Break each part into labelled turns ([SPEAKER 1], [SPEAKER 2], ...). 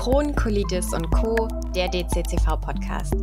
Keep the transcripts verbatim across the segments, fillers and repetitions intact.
[SPEAKER 1] Crohn, Colitis und Co., der D C C V-Podcast.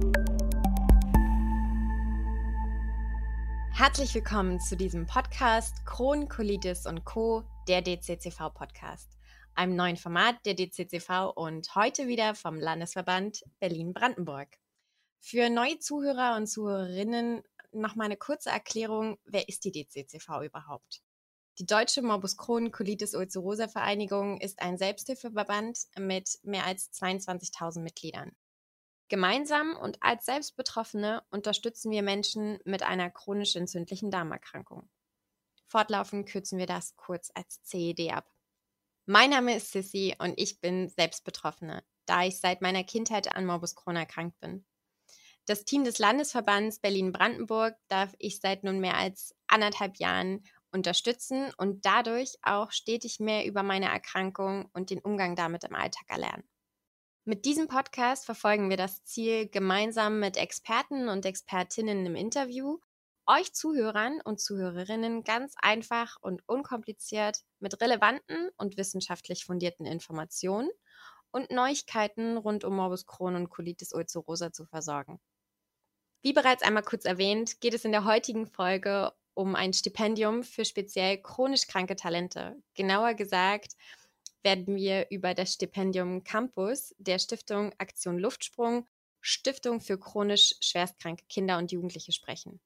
[SPEAKER 1] Herzlich willkommen zu diesem Podcast Crohn, Colitis und Co., der D C C V-Podcast, einem neuen Format der D C C V und heute wieder vom Landesverband Berlin-Brandenburg. Für neue Zuhörer und Zuhörerinnen noch mal eine kurze Erklärung, wer ist die D C C V überhaupt? Die Deutsche Morbus Crohn Colitis Ulcerosa Vereinigung ist ein Selbsthilfeverband mit mehr als zweiundzwanzigtausend Mitgliedern. Gemeinsam und als Selbstbetroffene unterstützen wir Menschen mit einer chronisch entzündlichen Darmerkrankung. Fortlaufend kürzen wir das kurz als C E D ab. Mein Name ist Sissy und ich bin Selbstbetroffene, da ich seit meiner Kindheit an Morbus Crohn erkrankt bin. Das Team des Landesverbands Berlin-Brandenburg darf ich seit nun mehr als anderthalb Jahren unterstützen und dadurch auch stetig mehr über meine Erkrankung und den Umgang damit im Alltag erlernen. Mit diesem Podcast verfolgen wir das Ziel, gemeinsam mit Experten und Expertinnen im Interview, euch Zuhörern und Zuhörerinnen ganz einfach und unkompliziert mit relevanten und wissenschaftlich fundierten Informationen und Neuigkeiten rund um Morbus Crohn und Colitis ulcerosa zu versorgen. Wie bereits einmal kurz erwähnt, geht es in der heutigen Folge um ein Stipendium für speziell chronisch kranke Talente. Genauer gesagt werden wir über das Stipendium Campus der Stiftung Aktion Luftsprung, Stiftung für chronisch schwerstkranke Kinder und Jugendliche sprechen.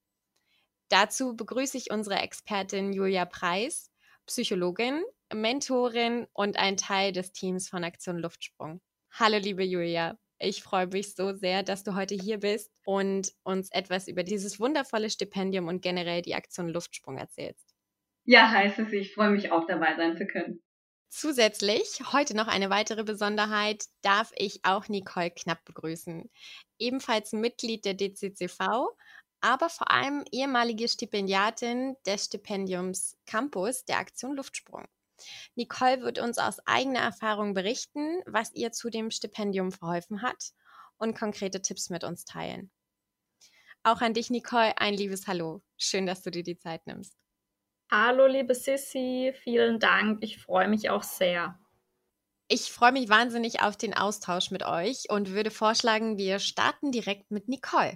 [SPEAKER 1] Dazu begrüße ich unsere Expertin Julia Preis, Psychologin, Mentorin und ein Teil des Teams von Aktion Luftsprung. Hallo liebe Julia. Ich freue mich so sehr, dass du heute hier bist und uns etwas über dieses wundervolle Stipendium und generell die Aktion Luftsprung erzählst.
[SPEAKER 2] Ja, heißt es, ich freue mich auch dabei sein zu können.
[SPEAKER 1] Zusätzlich, heute noch eine weitere Besonderheit, darf ich auch Nicole Knapp begrüßen. Ebenfalls Mitglied der D C C V, aber vor allem ehemalige Stipendiatin des Stipendiums Campus der Aktion Luftsprung. Nicole wird uns aus eigener Erfahrung berichten, was ihr zu dem Stipendium verholfen hat und konkrete Tipps mit uns teilen. Auch an dich, Nicole, ein liebes Hallo. Schön, dass du dir die Zeit nimmst.
[SPEAKER 3] Hallo, liebe Sissy, vielen Dank. Ich freue mich auch sehr.
[SPEAKER 1] Ich freue mich wahnsinnig auf den Austausch mit euch und würde vorschlagen, wir starten direkt mit Nicole.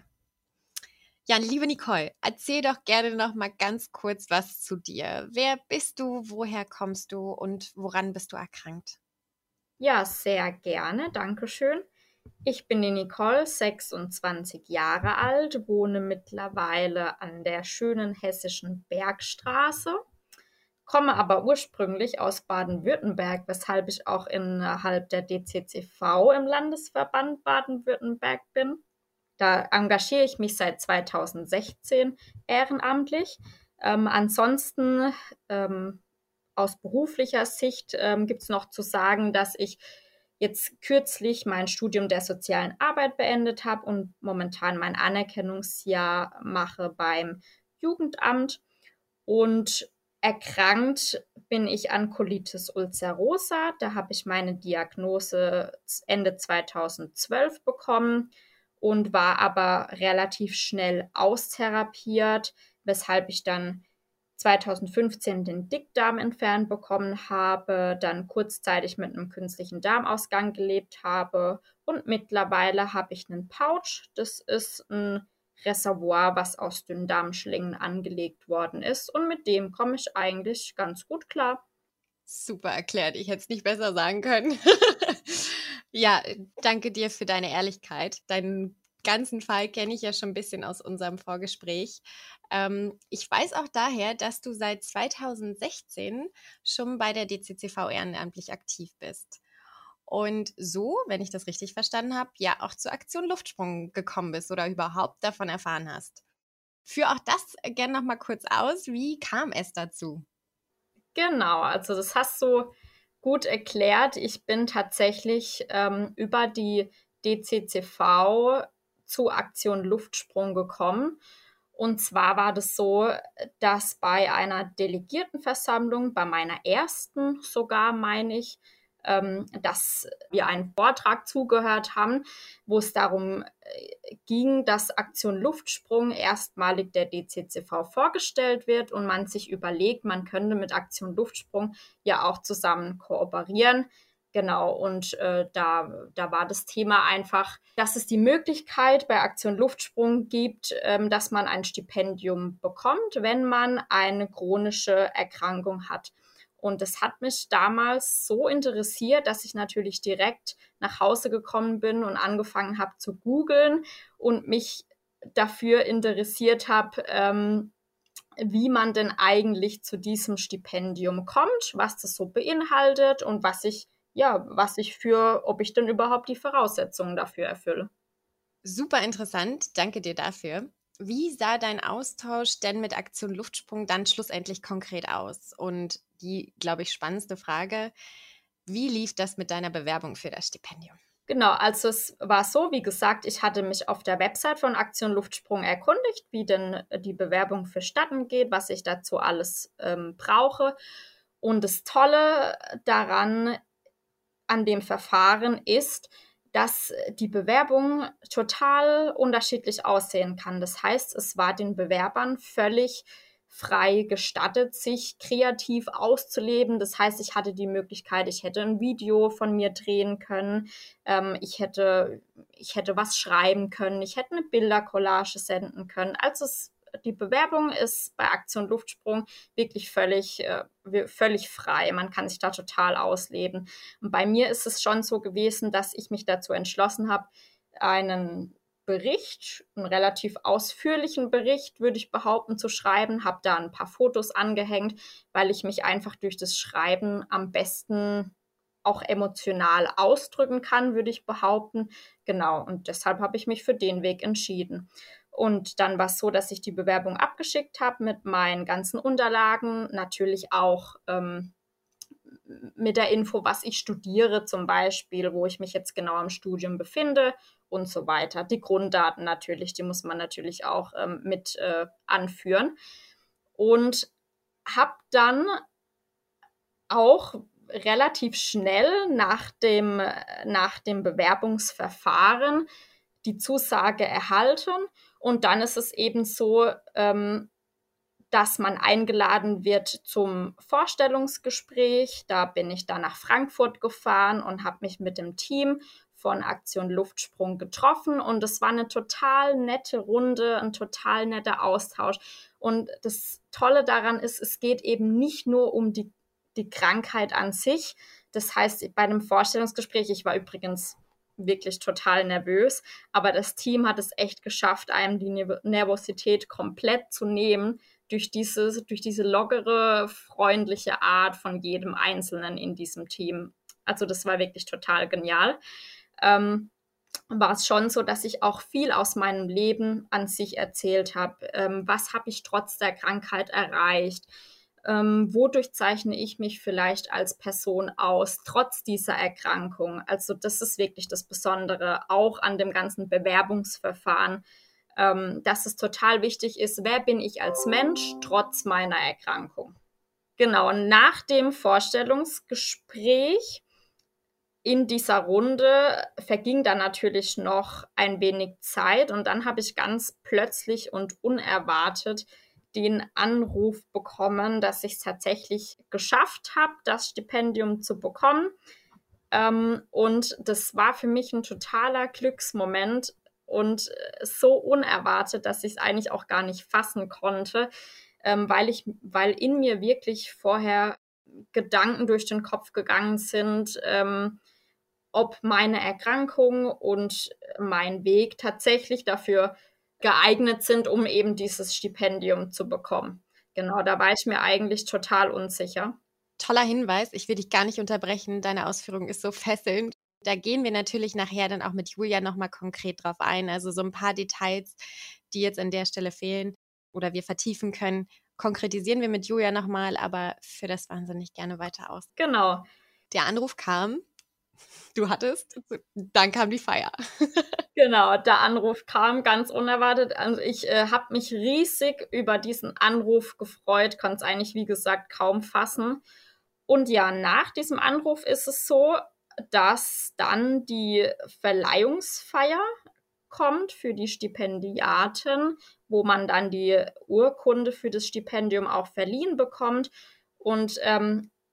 [SPEAKER 1] Ja, liebe Nicole, erzähl doch gerne noch mal ganz kurz was zu dir. Wer bist du, woher kommst du und woran bist du erkrankt?
[SPEAKER 3] Ja, sehr gerne, dankeschön. Ich bin die Nicole, sechsundzwanzig Jahre alt, wohne mittlerweile an der schönen hessischen Bergstraße, komme aber ursprünglich aus Baden-Württemberg, weshalb ich auch innerhalb der D C C V im Landesverband Baden-Württemberg bin. Da engagiere ich mich seit zweitausendsechzehn ehrenamtlich. Ähm, ansonsten ähm, aus beruflicher Sicht ähm, gibt es noch zu sagen, dass ich jetzt kürzlich mein Studium der sozialen Arbeit beendet habe und momentan mein Anerkennungsjahr mache beim Jugendamt. Und erkrankt bin ich an Colitis ulcerosa. Da habe ich meine Diagnose Ende zweitausendzwölf bekommen und war aber relativ schnell austherapiert, weshalb ich dann zweitausendfünfzehn den Dickdarm entfernt bekommen habe, dann kurzzeitig mit einem künstlichen Darmausgang gelebt habe und mittlerweile habe ich einen Pouch. Das ist ein Reservoir, was aus Dünndarmschlingen angelegt worden ist und mit dem komme ich eigentlich ganz gut klar.
[SPEAKER 1] Super erklärt, ich hätte es nicht besser sagen können. Ja, danke dir für deine Ehrlichkeit. Deinen ganzen Fall kenne ich ja schon ein bisschen aus unserem Vorgespräch. Ähm, ich weiß auch daher, dass du seit zweitausendsechzehn schon bei der D C C V ehrenamtlich aktiv bist. Und so, wenn ich das richtig verstanden habe, ja auch zur Aktion Luftsprung gekommen bist oder überhaupt davon erfahren hast. Führ auch das gerne noch mal kurz aus. Wie kam es dazu?
[SPEAKER 3] Genau, also das hast du gut erklärt. Ich bin tatsächlich ähm, über die D C C V zu Aktion Luftsprung gekommen. Und zwar war das so, dass bei einer Delegiertenversammlung, bei meiner ersten sogar, meine ich, ähm, dass wir einen Vortrag zugehört haben, wo es darum äh, ging, dass Aktion Luftsprung erstmalig der D C C V vorgestellt wird und man sich überlegt, man könnte mit Aktion Luftsprung ja auch zusammen kooperieren. Genau, und äh, da, da war das Thema einfach, dass es die Möglichkeit bei Aktion Luftsprung gibt, ähm, dass man ein Stipendium bekommt, wenn man eine chronische Erkrankung hat. Und das hat mich damals so interessiert, dass ich natürlich direkt nach Hause gekommen bin und angefangen habe zu googeln und mich dafür interessiert habe, ähm, wie man denn eigentlich zu diesem Stipendium kommt, was das so beinhaltet und was ich, ja, was ich für, ob ich denn überhaupt die Voraussetzungen dafür erfülle.
[SPEAKER 1] Super interessant, danke dir dafür. Wie sah dein Austausch denn mit Aktion Luftsprung dann schlussendlich konkret aus? Und die, glaube ich, spannendste Frage, wie lief das mit deiner Bewerbung für das Stipendium?
[SPEAKER 3] Genau, also es war so, wie gesagt, ich hatte mich auf der Website von Aktion Luftsprung erkundigt, wie denn die Bewerbung vonstatten geht, was ich dazu alles ähm, brauche. Und das Tolle daran, an dem Verfahren ist, dass die Bewerbung total unterschiedlich aussehen kann. Das heißt, es war den Bewerbern völlig frei gestattet, sich kreativ auszuleben. Das heißt, ich hatte die Möglichkeit, ich hätte ein Video von mir drehen können, ähm, ich hätte, ich hätte was schreiben können, ich hätte eine Bildercollage senden können. Also es, die Bewerbung ist bei Aktion Luftsprung wirklich völlig, äh, völlig frei. Man kann sich da total ausleben. Und bei mir ist es schon so gewesen, dass ich mich dazu entschlossen habe, einen Bericht, einen relativ ausführlichen Bericht, würde ich behaupten, zu schreiben, habe da ein paar Fotos angehängt, weil ich mich einfach durch das Schreiben am besten auch emotional ausdrücken kann, würde ich behaupten. Genau, und deshalb habe ich mich für den Weg entschieden. Und dann war es so, dass ich die Bewerbung abgeschickt habe mit meinen ganzen Unterlagen, natürlich auch ähm, mit der Info, was ich studiere zum Beispiel, wo ich mich jetzt genau im Studium befinde und so weiter. Die Grunddaten natürlich, die muss man natürlich auch ähm, mit äh, anführen. Und habe dann auch relativ schnell nach dem, nach dem Bewerbungsverfahren die Zusage erhalten. Und dann ist es eben so, ähm, dass man eingeladen wird zum Vorstellungsgespräch. Da bin ich dann nach Frankfurt gefahren und habe mich mit dem Team von Aktion Luftsprung getroffen. Und es war eine total nette Runde, ein total netter Austausch. Und das Tolle daran ist, es geht eben nicht nur um die, die Krankheit an sich. Das heißt, bei einem Vorstellungsgespräch, ich war übrigens wirklich total nervös, aber das Team hat es echt geschafft, einem die Nervosität komplett zu nehmen, durch diese, durch diese lockere, freundliche Art von jedem Einzelnen in diesem Team. Also das war wirklich total genial. Ähm, war es schon so, dass ich auch viel aus meinem Leben an sich erzählt habe. Ähm, was habe ich trotz der Krankheit erreicht? Ähm, wodurch zeichne ich mich vielleicht als Person aus, trotz dieser Erkrankung? Also das ist wirklich das Besondere, auch an dem ganzen Bewerbungsverfahren, ähm, dass es total wichtig ist, wer bin ich als Mensch trotz meiner Erkrankung. Genau, nach dem Vorstellungsgespräch in dieser Runde verging dann natürlich noch ein wenig Zeit und dann habe ich ganz plötzlich und unerwartet den Anruf bekommen, dass ich es tatsächlich geschafft habe, das Stipendium zu bekommen. Ähm, und das war für mich ein totaler Glücksmoment und so unerwartet, dass ich es eigentlich auch gar nicht fassen konnte, ähm, weil ich, weil in mir wirklich vorher Gedanken durch den Kopf gegangen sind, ähm, ob meine Erkrankung und mein Weg tatsächlich dafür geeignet sind, um eben dieses Stipendium zu bekommen. Genau, da war ich mir eigentlich total unsicher.
[SPEAKER 1] Toller Hinweis, ich will dich gar nicht unterbrechen, deine Ausführung ist so fesselnd. Da gehen wir natürlich nachher dann auch mit Julia nochmal konkret drauf ein, also so ein paar Details, die jetzt an der Stelle fehlen oder wir vertiefen können, konkretisieren wir mit Julia nochmal, aber für das wahnsinnig gerne weiter aus.
[SPEAKER 3] Genau.
[SPEAKER 1] Der Anruf kam, du hattest, dann kam die Feier.
[SPEAKER 3] Genau, der Anruf kam ganz unerwartet. Also ich äh, habe mich riesig über diesen Anruf gefreut, konnte es eigentlich, wie gesagt, kaum fassen. Und ja, nach diesem Anruf ist es so, dass dann die Verleihungsfeier kommt für die Stipendiaten, wo man dann die Urkunde für das Stipendium auch verliehen bekommt. Und ähm,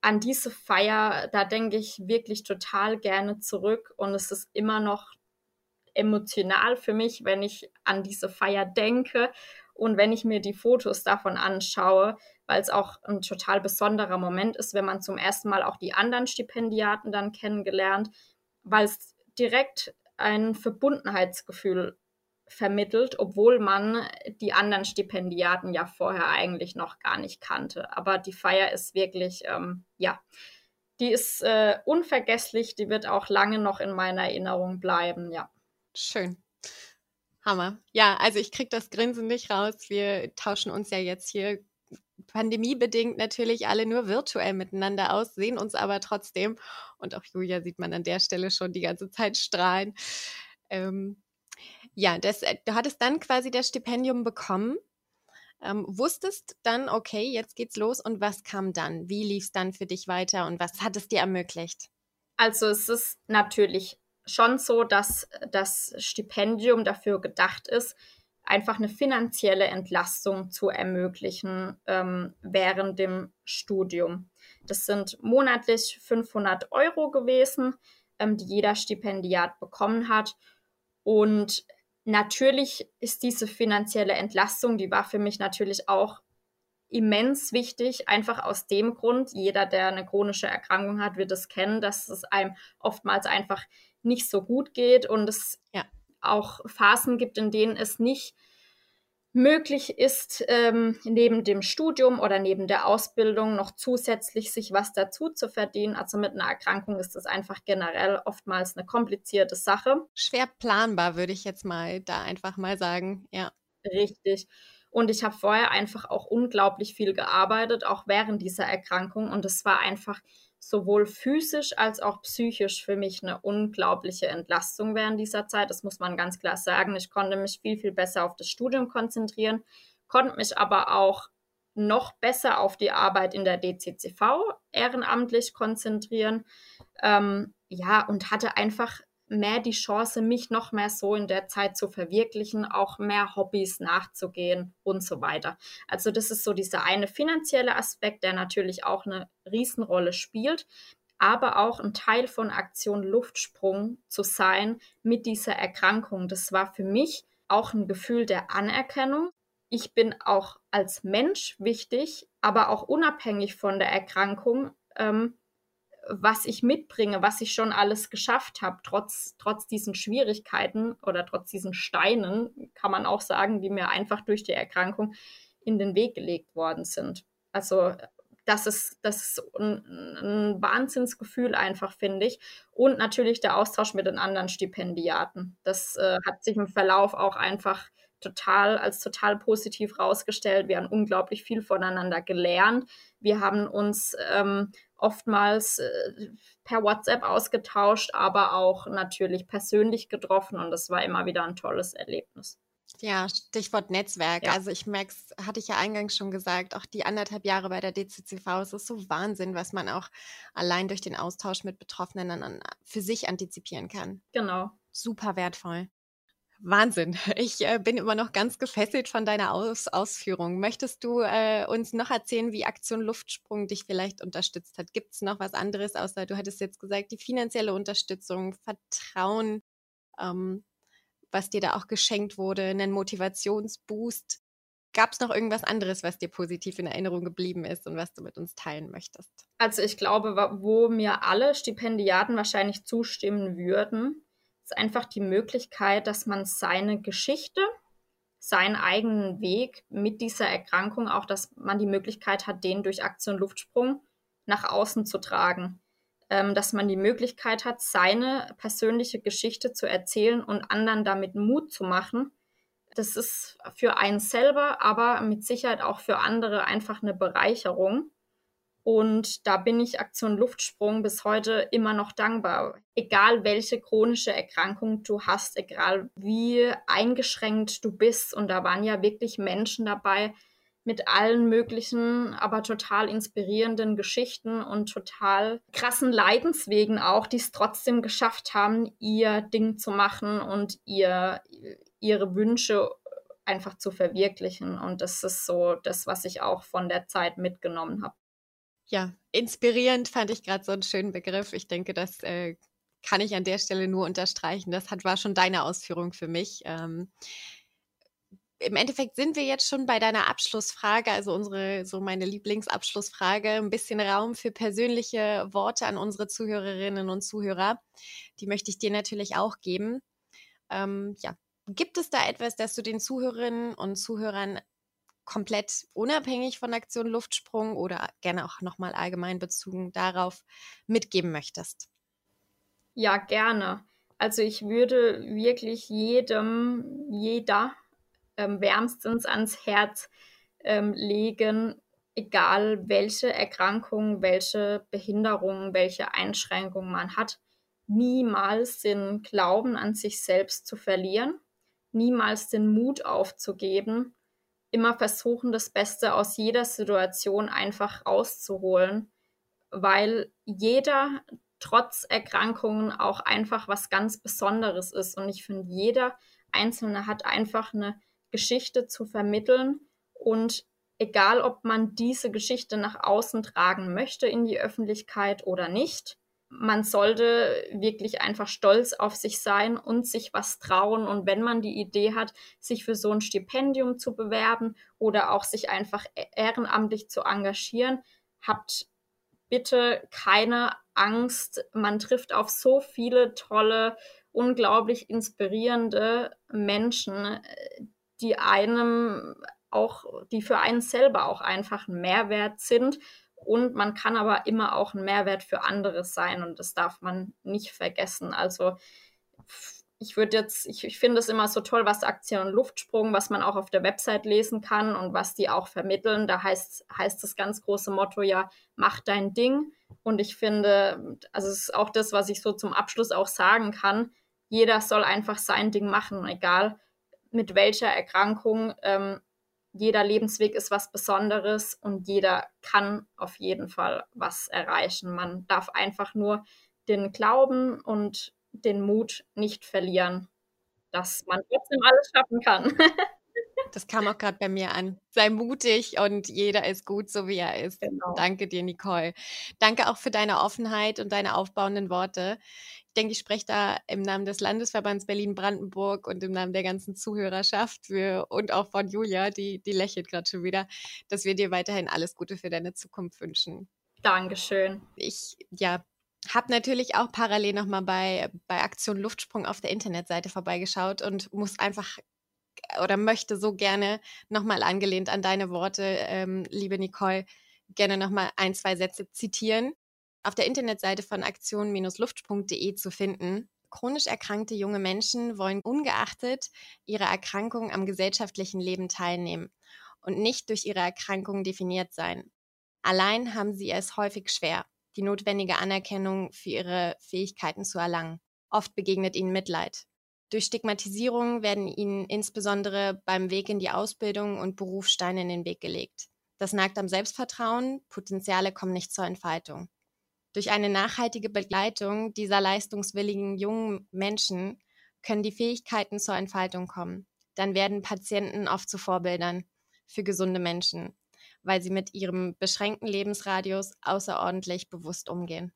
[SPEAKER 3] an diese Feier, da denke ich wirklich total gerne zurück und es ist immer noch emotional für mich, wenn ich an diese Feier denke und wenn ich mir die Fotos davon anschaue, weil es auch ein total besonderer Moment ist, wenn man zum ersten Mal auch die anderen Stipendiaten dann kennengelernt, weil es direkt ein Verbundenheitsgefühl vermittelt, obwohl man die anderen Stipendiaten ja vorher eigentlich noch gar nicht kannte. Aber die Feier ist wirklich, ähm, ja, die ist äh, unvergesslich, die wird auch lange noch in meiner Erinnerung bleiben, ja.
[SPEAKER 1] Schön. Hammer. Ja, also ich kriege das Grinsen nicht raus. Wir tauschen uns ja jetzt hier pandemiebedingt natürlich alle nur virtuell miteinander aus, sehen uns aber trotzdem. Und auch Julia sieht man an der Stelle schon die ganze Zeit strahlen. Ähm, ja, das, du hattest dann quasi das Stipendium bekommen, ähm, wusstest dann, okay, jetzt geht's los. Und was kam dann? Wie lief es dann für dich weiter und was hat es dir ermöglicht?
[SPEAKER 3] Also es ist natürlich schon so, dass das Stipendium dafür gedacht ist, einfach eine finanzielle Entlastung zu ermöglichen ähm, während dem Studium. Das sind monatlich fünfhundert Euro gewesen, ähm, die jeder Stipendiat bekommen hat. Und natürlich ist diese finanzielle Entlastung, die war für mich natürlich auch immens wichtig, einfach aus dem Grund, jeder, der eine chronische Erkrankung hat, wird es kennen, dass es einem oftmals einfach nicht so gut geht und es
[SPEAKER 1] Ja.
[SPEAKER 3] auch Phasen gibt, in denen es nicht möglich ist, ähm, neben dem Studium oder neben der Ausbildung noch zusätzlich sich was dazu zu verdienen. Also mit einer Erkrankung ist das einfach generell oftmals eine komplizierte Sache.
[SPEAKER 1] Schwer planbar, würde ich jetzt mal da einfach mal sagen. Ja.
[SPEAKER 3] Richtig. Und ich habe vorher einfach auch unglaublich viel gearbeitet, auch während dieser Erkrankung. Und es war einfach sowohl physisch als auch psychisch für mich eine unglaubliche Entlastung während dieser Zeit. Das muss man ganz klar sagen. Ich konnte mich viel, viel besser auf das Studium konzentrieren, konnte mich aber auch noch besser auf die Arbeit in der D C C V ehrenamtlich konzentrieren. Ähm, ja, und hatte einfach mehr die Chance, mich noch mehr so in der Zeit zu verwirklichen, auch mehr Hobbys nachzugehen und so weiter. Also das ist so dieser eine finanzielle Aspekt, der natürlich auch eine Riesenrolle spielt, aber auch ein Teil von Aktion Luftsprung zu sein mit dieser Erkrankung. Das war für mich auch ein Gefühl der Anerkennung. Ich bin auch als Mensch wichtig, aber auch unabhängig von der Erkrankung, ähm, was ich mitbringe, was ich schon alles geschafft habe, trotz, trotz diesen Schwierigkeiten oder trotz diesen Steinen, kann man auch sagen, die mir einfach durch die Erkrankung in den Weg gelegt worden sind. Also das ist, das ist ein, ein Wahnsinnsgefühl einfach, finde ich. Und natürlich der Austausch mit den anderen Stipendiaten. Das äh, hat sich im Verlauf auch einfach total als total positiv rausgestellt. Wir haben unglaublich viel voneinander gelernt. Wir haben uns ähm, oftmals äh, per WhatsApp ausgetauscht, aber auch natürlich persönlich getroffen und das war immer wieder ein tolles Erlebnis.
[SPEAKER 1] Ja, Stichwort Netzwerk.
[SPEAKER 3] Ja.
[SPEAKER 1] Also ich merke es, hatte ich ja eingangs schon gesagt, auch die anderthalb Jahre bei der D C C V, es ist so Wahnsinn, was man auch allein durch den Austausch mit Betroffenen dann an, für sich antizipieren kann.
[SPEAKER 3] Genau.
[SPEAKER 1] Super wertvoll. Wahnsinn. Ich äh, bin immer noch ganz gefesselt von deiner Aus Ausführung. Möchtest du äh, uns noch erzählen, wie Aktion Luftsprung dich vielleicht unterstützt hat? Gibt es noch was anderes, außer du hattest jetzt gesagt, die finanzielle Unterstützung, Vertrauen, ähm, was dir da auch geschenkt wurde, einen Motivationsboost? Gab es noch irgendwas anderes, was dir positiv in Erinnerung geblieben ist und was du mit uns teilen möchtest?
[SPEAKER 3] Also ich glaube, wo mir alle Stipendiaten wahrscheinlich zustimmen würden, ist einfach die Möglichkeit, dass man seine Geschichte, seinen eigenen Weg mit dieser Erkrankung, auch dass man die Möglichkeit hat, den durch Aktion Luftsprung nach außen zu tragen. Ähm, dass man die Möglichkeit hat, seine persönliche Geschichte zu erzählen und anderen damit Mut zu machen. Das ist für einen selber, aber mit Sicherheit auch für andere einfach eine Bereicherung. Und da bin ich Aktion Luftsprung bis heute immer noch dankbar. Egal welche chronische Erkrankung du hast, egal wie eingeschränkt du bist. Und da waren ja wirklich Menschen dabei mit allen möglichen, aber total inspirierenden Geschichten und total krassen Leidenswegen auch, die es trotzdem geschafft haben, ihr Ding zu machen und ihr, ihre Wünsche einfach zu verwirklichen. Und das ist so das, was ich auch von der Zeit mitgenommen habe.
[SPEAKER 1] Ja, inspirierend fand ich gerade so einen schönen Begriff. Ich denke, das äh, kann ich an der Stelle nur unterstreichen. Das hat, war schon deine Ausführung für mich. Ähm, Im Endeffekt sind wir jetzt schon bei deiner Abschlussfrage, also unsere, so meine Lieblingsabschlussfrage, ein bisschen Raum für persönliche Worte an unsere Zuhörerinnen und Zuhörer. Die möchte ich dir natürlich auch geben. Ähm, ja, gibt es da etwas, das du den Zuhörerinnen und Zuhörern komplett unabhängig von Aktion Luftsprung oder gerne auch nochmal allgemein bezogen darauf mitgeben möchtest?
[SPEAKER 3] Ja, gerne. Also ich würde wirklich jedem, jeder ähm, wärmstens ans Herz ähm, legen, egal welche Erkrankung, welche Behinderung, welche Einschränkung man hat, niemals den Glauben an sich selbst zu verlieren, niemals den Mut aufzugeben, immer versuchen, das Beste aus jeder Situation einfach rauszuholen, weil jeder trotz Erkrankungen auch einfach was ganz Besonderes ist. Und ich finde, jeder Einzelne hat einfach eine Geschichte zu vermitteln. Und egal, ob man diese Geschichte nach außen tragen möchte in die Öffentlichkeit oder nicht, man sollte wirklich einfach stolz auf sich sein und sich was trauen. Und wenn man die Idee hat, sich für so ein Stipendium zu bewerben oder auch sich einfach ehrenamtlich zu engagieren, habt bitte keine Angst. Man trifft auf so viele tolle, unglaublich inspirierende Menschen, die einem auch, die für einen selber auch einfach ein Mehrwert sind. Und man kann aber immer auch ein Mehrwert für andere sein und das darf man nicht vergessen. Also ich würde jetzt, ich, ich finde es immer so toll, was Aktion Luftsprung, was man auch auf der Website lesen kann und was die auch vermitteln. Da heißt, heißt das ganz große Motto ja, mach dein Ding. Und ich finde, also es ist auch das, was ich so zum Abschluss auch sagen kann. Jeder soll einfach sein Ding machen, egal mit welcher Erkrankung. Ähm, jeder Lebensweg ist was Besonderes und jeder kann auf jeden Fall was erreichen. Man darf einfach nur den Glauben und den Mut nicht verlieren, dass man trotzdem alles schaffen kann.
[SPEAKER 1] Das kam auch gerade bei mir an. Sei mutig und jeder ist gut, so wie er ist.
[SPEAKER 3] Genau.
[SPEAKER 1] Danke dir, Nicole. Danke auch für deine Offenheit und deine aufbauenden Worte. Ich denke, ich spreche da im Namen des Landesverbands Berlin-Brandenburg und im Namen der ganzen Zuhörerschaft für, und auch von Julia, die, die lächelt gerade schon wieder, dass wir dir weiterhin alles Gute für deine Zukunft wünschen.
[SPEAKER 3] Dankeschön.
[SPEAKER 1] Ich, ja, habe natürlich auch parallel nochmal bei, bei Aktion Luftsprung auf der Internetseite vorbeigeschaut und muss einfach oder möchte so gerne nochmal angelehnt an deine Worte, ähm, liebe Nicole, gerne nochmal ein, zwei Sätze zitieren. Auf der Internetseite von aktion Luftsprung punkt de zu finden. Chronisch erkrankte junge Menschen wollen ungeachtet ihrer Erkrankung am gesellschaftlichen Leben teilnehmen und nicht durch ihre Erkrankung definiert sein. Allein haben sie es häufig schwer, die notwendige Anerkennung für ihre Fähigkeiten zu erlangen. Oft begegnet ihnen Mitleid. Durch Stigmatisierung werden ihnen insbesondere beim Weg in die Ausbildung und Beruf Steine in den Weg gelegt. Das nagt am Selbstvertrauen, Potenziale kommen nicht zur Entfaltung. Durch eine nachhaltige Begleitung dieser leistungswilligen jungen Menschen können die Fähigkeiten zur Entfaltung kommen. Dann werden Patienten oft zu Vorbildern für gesunde Menschen, weil sie mit ihrem beschränkten Lebensradius außerordentlich bewusst umgehen.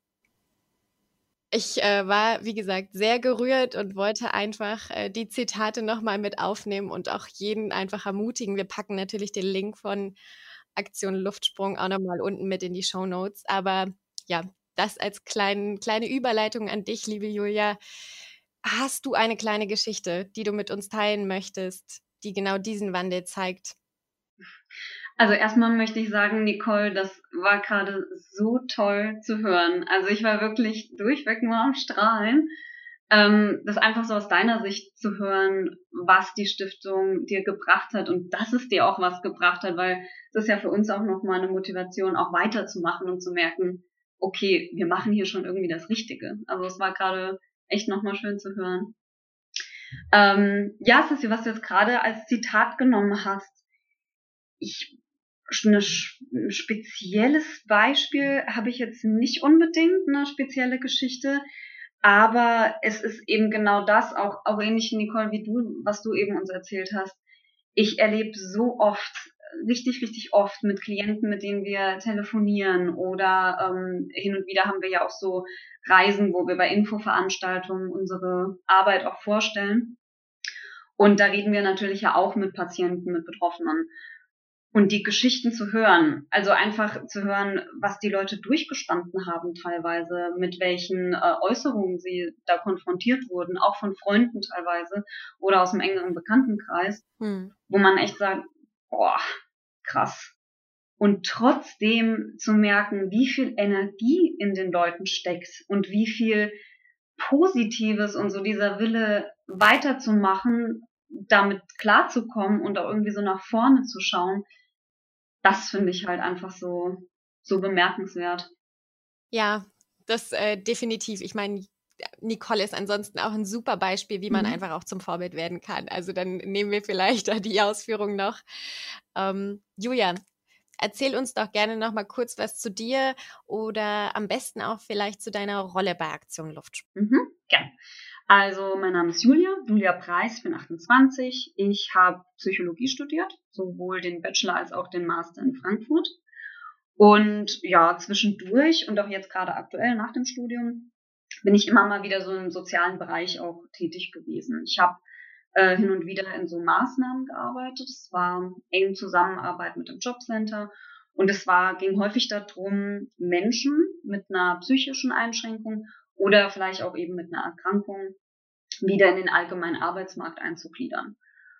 [SPEAKER 1] Ich äh, war, wie gesagt, sehr gerührt und wollte einfach äh, die Zitate nochmal mit aufnehmen und auch jeden einfach ermutigen. Wir packen natürlich den Link von Aktion Luftsprung auch nochmal unten mit in die Shownotes. Aber ja, das als klein, kleine Überleitung an dich, liebe Julia. Hast du eine kleine Geschichte, die du mit uns teilen möchtest, die genau diesen Wandel zeigt?
[SPEAKER 2] Also erstmal möchte ich sagen, Nicole, das war gerade so toll zu hören. Also ich war wirklich durchweg nur am Strahlen. Ähm, das einfach so aus deiner Sicht zu hören, was die Stiftung dir gebracht hat und dass es dir auch was gebracht hat, weil das ist ja für uns auch nochmal eine Motivation, auch weiterzumachen und zu merken, okay, wir machen hier schon irgendwie das Richtige. Also es war gerade echt nochmal schön zu hören. Ähm, ja, Sissi, was du jetzt gerade als Zitat genommen hast, ich ein spezielles Beispiel habe ich jetzt nicht unbedingt, eine spezielle Geschichte, aber es ist eben genau das, auch, auch ähnlich, Nicole, wie du, was du eben uns erzählt hast. Ich erlebe so oft richtig, richtig oft mit Klienten, mit denen wir telefonieren, oder ähm, hin und wieder haben wir ja auch so Reisen, wo wir bei Infoveranstaltungen unsere Arbeit auch vorstellen. Und da reden wir natürlich ja auch mit Patienten, mit Betroffenen. Und die Geschichten zu hören, also einfach zu hören, was die Leute durchgestanden haben teilweise, mit welchen äh, Äußerungen sie da konfrontiert wurden, auch von Freunden teilweise oder aus dem engeren Bekanntenkreis, hm. wo man echt sagt, boah, krass. Und trotzdem zu merken, wie viel Energie in den Leuten steckt und wie viel Positives und so dieser Wille weiterzumachen, damit klarzukommen und auch irgendwie so nach vorne zu schauen, das finde ich halt einfach so, so bemerkenswert.
[SPEAKER 1] Ja, das äh, definitiv. Ich meine, Nicole ist ansonsten auch ein super Beispiel, wie man mhm. einfach auch zum Vorbild werden kann. Also dann nehmen wir vielleicht da die Ausführung noch. Ähm, Julia, erzähl uns doch gerne noch mal kurz was zu dir oder am besten auch vielleicht zu deiner Rolle bei Aktion Luftsprung.
[SPEAKER 2] Mhm, gerne. Also mein Name ist Julia, Julia Preis, ich bin achtundzwanzig. Ich habe Psychologie studiert, sowohl den Bachelor als auch den Master in Frankfurt. Und ja, zwischendurch und auch jetzt gerade aktuell nach dem Studium bin ich immer mal wieder so im sozialen Bereich auch tätig gewesen. Ich habe äh, hin und wieder in so Maßnahmen gearbeitet. Es war eng Zusammenarbeit mit dem Jobcenter. Und es war, ging häufig darum, Menschen mit einer psychischen Einschränkung oder vielleicht auch eben mit einer Erkrankung wieder in den allgemeinen Arbeitsmarkt einzugliedern.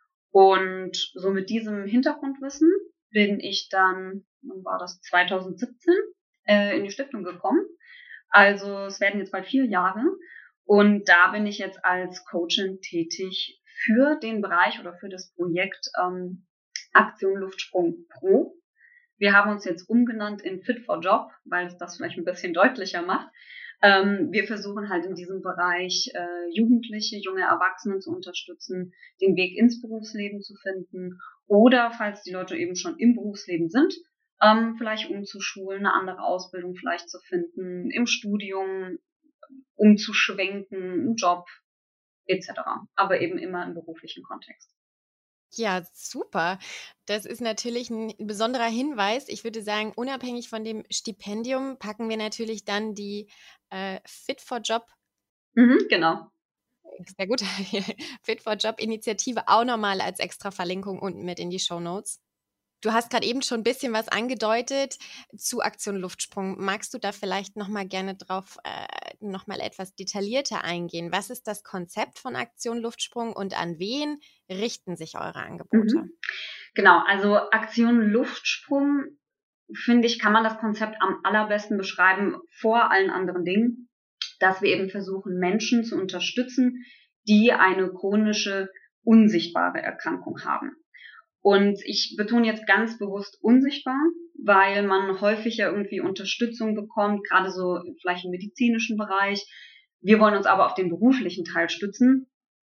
[SPEAKER 2] Und so mit diesem Hintergrundwissen bin ich dann, wann war das, zweitausendsiebzehn, äh, in die Stiftung gekommen. Also es werden jetzt bald vier Jahre. Und da bin ich jetzt als Coachin tätig für den Bereich oder für das Projekt ähm, Aktion Luftsprung Pro. Wir haben uns jetzt umgenannt in Fit for Job, weil es das vielleicht ein bisschen deutlicher macht. Ähm, wir versuchen halt in diesem Bereich äh, Jugendliche, junge Erwachsene zu unterstützen, den Weg ins Berufsleben zu finden oder, falls die Leute eben schon im Berufsleben sind, ähm, vielleicht umzuschulen, eine andere Ausbildung vielleicht zu finden, im Studium umzuschwenken, einen Job et cetera. Aber eben immer im beruflichen Kontext.
[SPEAKER 1] Ja, super. Das ist natürlich ein besonderer Hinweis. Ich würde sagen, unabhängig von dem Stipendium packen wir natürlich dann die äh, Fit for Job.
[SPEAKER 2] Mhm, genau.
[SPEAKER 1] Sehr gut. Fit for Job Initiative auch nochmal als extra Verlinkung unten mit in die Shownotes. Du hast gerade eben schon ein bisschen was angedeutet zu Aktion Luftsprung. Magst du da vielleicht noch mal gerne drauf äh, noch mal etwas detaillierter eingehen? Was ist das Konzept von Aktion Luftsprung und an wen richten sich eure Angebote?
[SPEAKER 2] Mhm. Genau, also Aktion Luftsprung, finde ich, kann man das Konzept am allerbesten beschreiben vor allen anderen Dingen, dass wir eben versuchen, Menschen zu unterstützen, die eine chronische, unsichtbare Erkrankung haben. Und ich betone jetzt ganz bewusst unsichtbar, weil man häufig ja irgendwie Unterstützung bekommt, gerade so vielleicht im medizinischen Bereich. Wir wollen uns aber auf den beruflichen Teil stützen.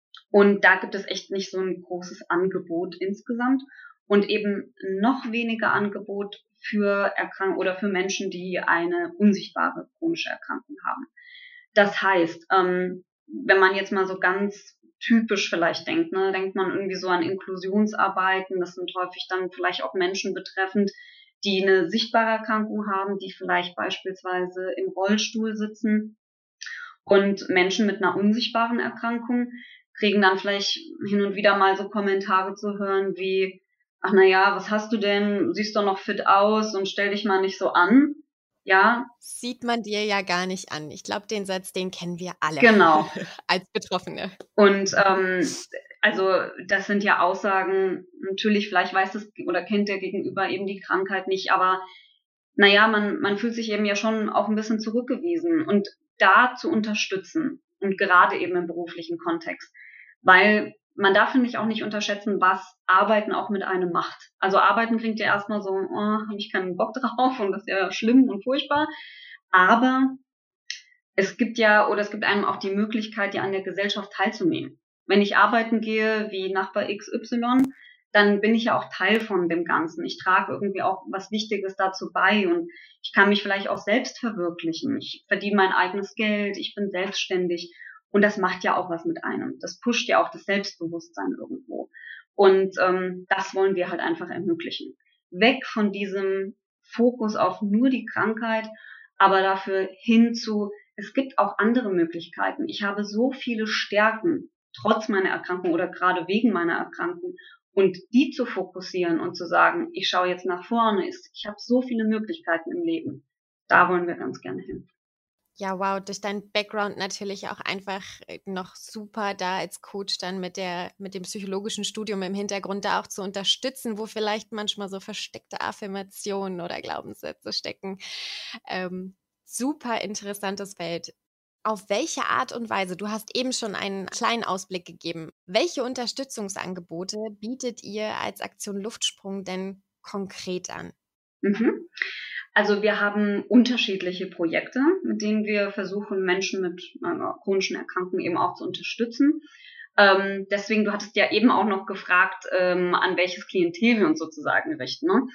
[SPEAKER 2] Und da gibt es echt nicht so ein großes Angebot insgesamt und eben noch weniger Angebot für Erkrank- oder für Menschen, die eine unsichtbare chronische Erkrankung haben. Das heißt, ähm, wenn man jetzt mal so ganz typisch vielleicht denkt, ne, denkt man irgendwie so an Inklusionsarbeiten. Das sind häufig dann vielleicht auch Menschen betreffend, die eine sichtbare Erkrankung haben, die vielleicht beispielsweise im Rollstuhl sitzen. Und Menschen mit einer unsichtbaren Erkrankung kriegen dann vielleicht hin und wieder mal so Kommentare zu hören wie, ach na ja, was hast du denn? Siehst doch noch fit aus und stell dich mal nicht so an. Ja.
[SPEAKER 1] Sieht man dir ja gar nicht an. Ich glaube, den Satz, den kennen wir alle.
[SPEAKER 2] Genau.
[SPEAKER 1] Als Betroffene.
[SPEAKER 2] Und ähm, also das sind ja Aussagen, natürlich, vielleicht weiß das oder kennt der Gegenüber eben die Krankheit nicht, aber naja, man, man fühlt sich eben ja schon auch ein bisschen zurückgewiesen und da zu unterstützen und gerade eben im beruflichen Kontext. Weil man darf, finde ich, auch nicht unterschätzen, was Arbeiten auch mit einem macht. Also Arbeiten klingt ja erstmal so, oh, habe ich keinen Bock drauf und das ist ja schlimm und furchtbar. Aber es gibt ja, oder es gibt einem auch die Möglichkeit, ja an der Gesellschaft teilzunehmen. Wenn ich arbeiten gehe, wie Nachbar X Y, dann bin ich ja auch Teil von dem Ganzen. Ich trage irgendwie auch was Wichtiges dazu bei und ich kann mich vielleicht auch selbst verwirklichen. Ich verdiene mein eigenes Geld, ich bin selbstständig und das macht ja auch was mit einem. Das pusht ja auch das Selbstbewusstsein irgendwo. Und ähm, das wollen wir halt einfach ermöglichen. weg von diesem Fokus auf nur die Krankheit, aber dafür hin zu, es gibt auch andere Möglichkeiten. Ich habe so viele Stärken, trotz meiner Erkrankung oder gerade wegen meiner Erkrankung. Und die zu fokussieren und zu sagen, ich schaue jetzt nach vorne, ich habe so viele Möglichkeiten im Leben. Da wollen wir ganz gerne hin.
[SPEAKER 1] Ja, wow, durch deinen Background natürlich auch einfach noch super da als Coach dann mit der, mit dem psychologischen Studium im Hintergrund da auch zu unterstützen, wo vielleicht manchmal so versteckte Affirmationen oder Glaubenssätze stecken. Ähm, super interessantes Feld. Auf welche Art und Weise, du hast eben schon einen kleinen Ausblick gegeben, welche Unterstützungsangebote bietet ihr als Aktion Luftsprung denn konkret an?
[SPEAKER 2] Mhm. Also wir haben unterschiedliche Projekte, mit denen wir versuchen, Menschen mit äh, chronischen Erkrankungen eben auch zu unterstützen. Ähm, deswegen, du hattest ja eben auch noch gefragt, ähm, an welches Klientel wir uns sozusagen richten. Ne?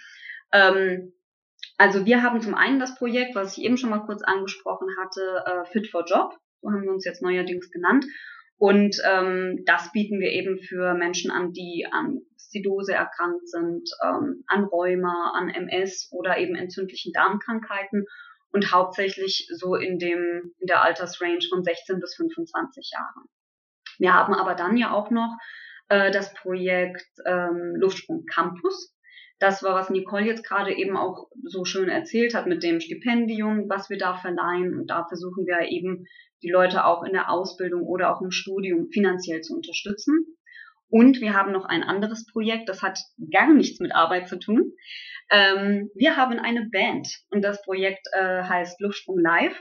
[SPEAKER 2] Ähm, also wir haben zum einen das Projekt, was ich eben schon mal kurz angesprochen hatte, äh, Fit for Job, so haben wir uns jetzt neuerdings genannt. Und ähm, das bieten wir eben für Menschen an, die an Zidose erkrankt sind, ähm, an Rheuma, an M S oder eben entzündlichen Darmkrankheiten und hauptsächlich so in dem in der Altersrange von sechzehn bis fünfundzwanzig Jahren. Wir haben aber dann ja auch noch äh, das Projekt ähm, Luftsprung Campus. Das war, was Nicole jetzt gerade eben auch so schön erzählt hat mit dem Stipendium, was wir da verleihen. Und da versuchen wir eben, die Leute auch in der Ausbildung oder auch im Studium finanziell zu unterstützen. Und wir haben noch ein anderes Projekt, das hat gar nichts mit Arbeit zu tun. Ähm, wir haben eine Band und das Projekt äh, heißt Luftsprung Live.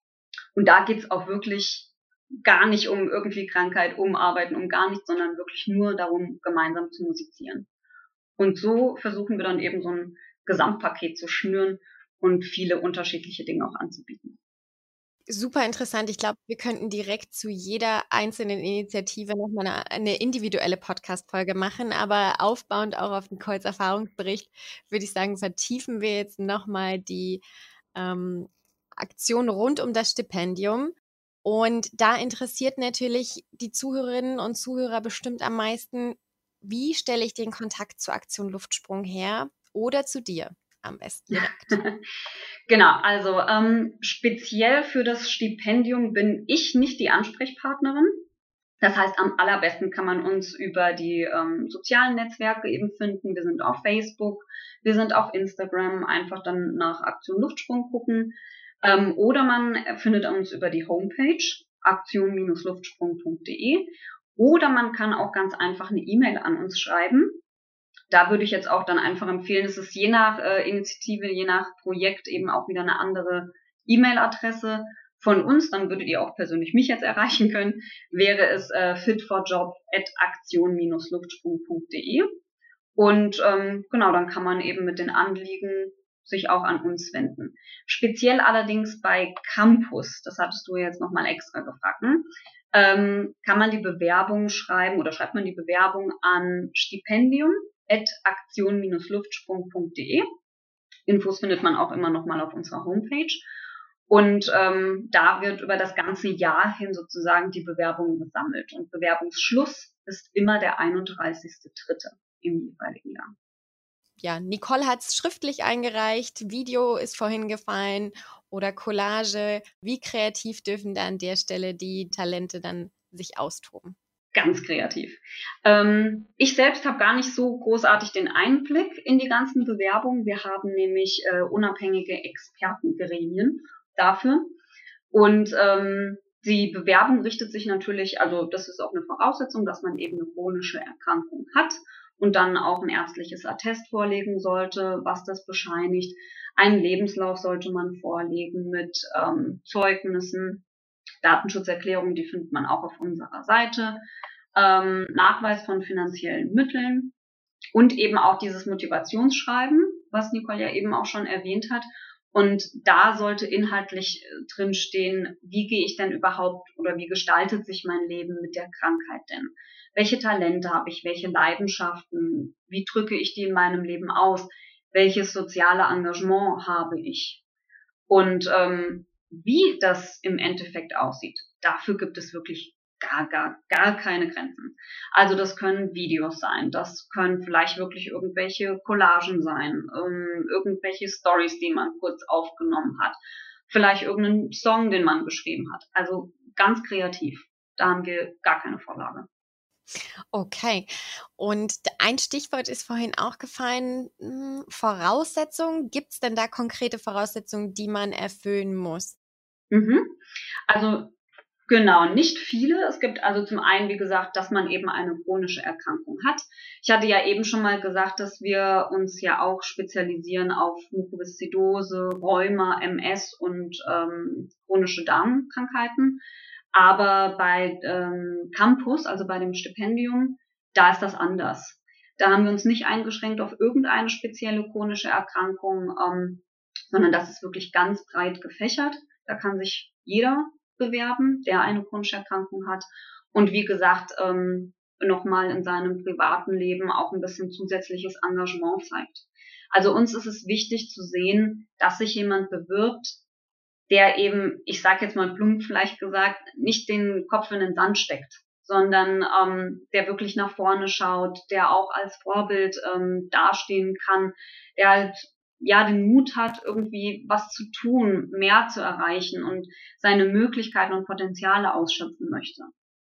[SPEAKER 2] Und da geht's auch wirklich gar nicht um irgendwie Krankheit, um Arbeiten, um gar nichts, sondern wirklich nur darum, gemeinsam zu musizieren. Und so versuchen wir dann eben so ein Gesamtpaket zu schnüren und viele unterschiedliche Dinge auch anzubieten.
[SPEAKER 1] Super interessant. Ich glaube, wir könnten direkt zu jeder einzelnen Initiative nochmal eine, eine individuelle Podcast-Folge machen, aber aufbauend auch auf Nicoles Erfahrungsbericht, würde ich sagen, vertiefen wir jetzt nochmal die ähm, Aktion rund um das Stipendium. Und da interessiert natürlich die Zuhörerinnen und Zuhörer bestimmt am meisten, wie stelle ich den Kontakt zur Aktion Luftsprung her oder zu dir am besten direkt?
[SPEAKER 2] Genau, also ähm, speziell für das Stipendium bin ich nicht die Ansprechpartnerin. Das heißt, am allerbesten kann man uns über die ähm, sozialen Netzwerke eben finden. Wir sind auf Facebook, wir sind auf Instagram, einfach dann nach Aktion Luftsprung gucken. Ähm, oder man findet uns über die Homepage aktion Bindestrich luftsprung punkt de oder man kann auch ganz einfach eine E-Mail an uns schreiben. Da würde ich jetzt auch dann einfach empfehlen, es ist je nach äh, Initiative, je nach Projekt eben auch wieder eine andere E-Mail-Adresse von uns, dann würdet ihr auch persönlich mich jetzt erreichen können, wäre es äh, fitforjob at aktion Bindestrich luftsprung punkt de und ähm, genau, dann kann man eben mit den Anliegen sich auch an uns wenden. Speziell allerdings bei Campus, das hattest du jetzt nochmal extra gefragt, ne? ähm, kann man die Bewerbung schreiben oder schreibt man die Bewerbung an stipendium at aktion Bindestrich luftsprung punkt de. Infos findet man auch immer nochmal auf unserer Homepage. Und ähm, da wird über das ganze Jahr hin sozusagen die Bewerbung gesammelt. Und Bewerbungsschluss ist immer der einunddreißigste dritte im jeweiligen Jahr.
[SPEAKER 1] Ja, Nicole hat es schriftlich eingereicht, Video ist vorhin gefallen oder Collage. Wie kreativ dürfen da an der Stelle die Talente dann sich austoben?
[SPEAKER 2] Ganz kreativ. Ähm, ich selbst habe gar nicht so großartig den Einblick in die ganzen Bewerbungen. Wir haben nämlich äh, unabhängige Expertengremien dafür. Und ähm, die Bewerbung richtet sich natürlich, also das ist auch eine Voraussetzung, dass man eben eine chronische Erkrankung hat und dann auch ein ärztliches Attest vorlegen sollte, was das bescheinigt. Einen Lebenslauf sollte man vorlegen mit ähm, Zeugnissen, Datenschutzerklärungen, die findet man auch auf unserer Seite, ähm, Nachweis von finanziellen Mitteln und eben auch dieses Motivationsschreiben, was Nicole ja eben auch schon erwähnt hat. Und da sollte inhaltlich drin stehen, wie gehe ich denn überhaupt oder wie gestaltet sich mein Leben mit der Krankheit denn? Welche Talente habe ich? Welche Leidenschaften? Wie drücke ich die in meinem Leben aus? Welches soziale Engagement habe ich? Und ähm, wie das im Endeffekt aussieht, dafür gibt es wirklich gar, gar, gar keine Grenzen. Also das können Videos sein, das können vielleicht wirklich irgendwelche Collagen sein, ähm, irgendwelche Stories, die man kurz aufgenommen hat, vielleicht irgendeinen Song, den man geschrieben hat. Also ganz kreativ. Da haben wir gar keine Vorlage.
[SPEAKER 1] Okay. Und ein Stichwort ist vorhin auch gefallen, hm, Voraussetzungen. Gibt es denn da konkrete Voraussetzungen, die man erfüllen muss?
[SPEAKER 2] Mhm. Also genau, nicht viele. Es gibt also zum einen, wie gesagt, dass man eben eine chronische Erkrankung hat. Ich hatte ja eben schon mal gesagt, dass wir uns ja auch spezialisieren auf Mukoviszidose, Rheuma, M S und ähm, chronische Darmkrankheiten. Aber bei ähm, Campus, also bei dem Stipendium, da ist das anders. Da haben wir uns nicht eingeschränkt auf irgendeine spezielle chronische Erkrankung, ähm, sondern das ist wirklich ganz breit gefächert. Da kann sich jeder bewerben, der eine chronische Erkrankung hat. Und wie gesagt, ähm, nochmal in seinem privaten Leben auch ein bisschen zusätzliches Engagement zeigt. Also uns ist es wichtig zu sehen, dass sich jemand bewirbt, der eben, ich sage jetzt mal plump vielleicht gesagt, nicht den Kopf in den Sand steckt, sondern ähm, der wirklich nach vorne schaut, der auch als Vorbild ähm, dastehen kann, der halt ja den Mut hat, irgendwie was zu tun, mehr zu erreichen und seine Möglichkeiten und Potenziale ausschöpfen möchte.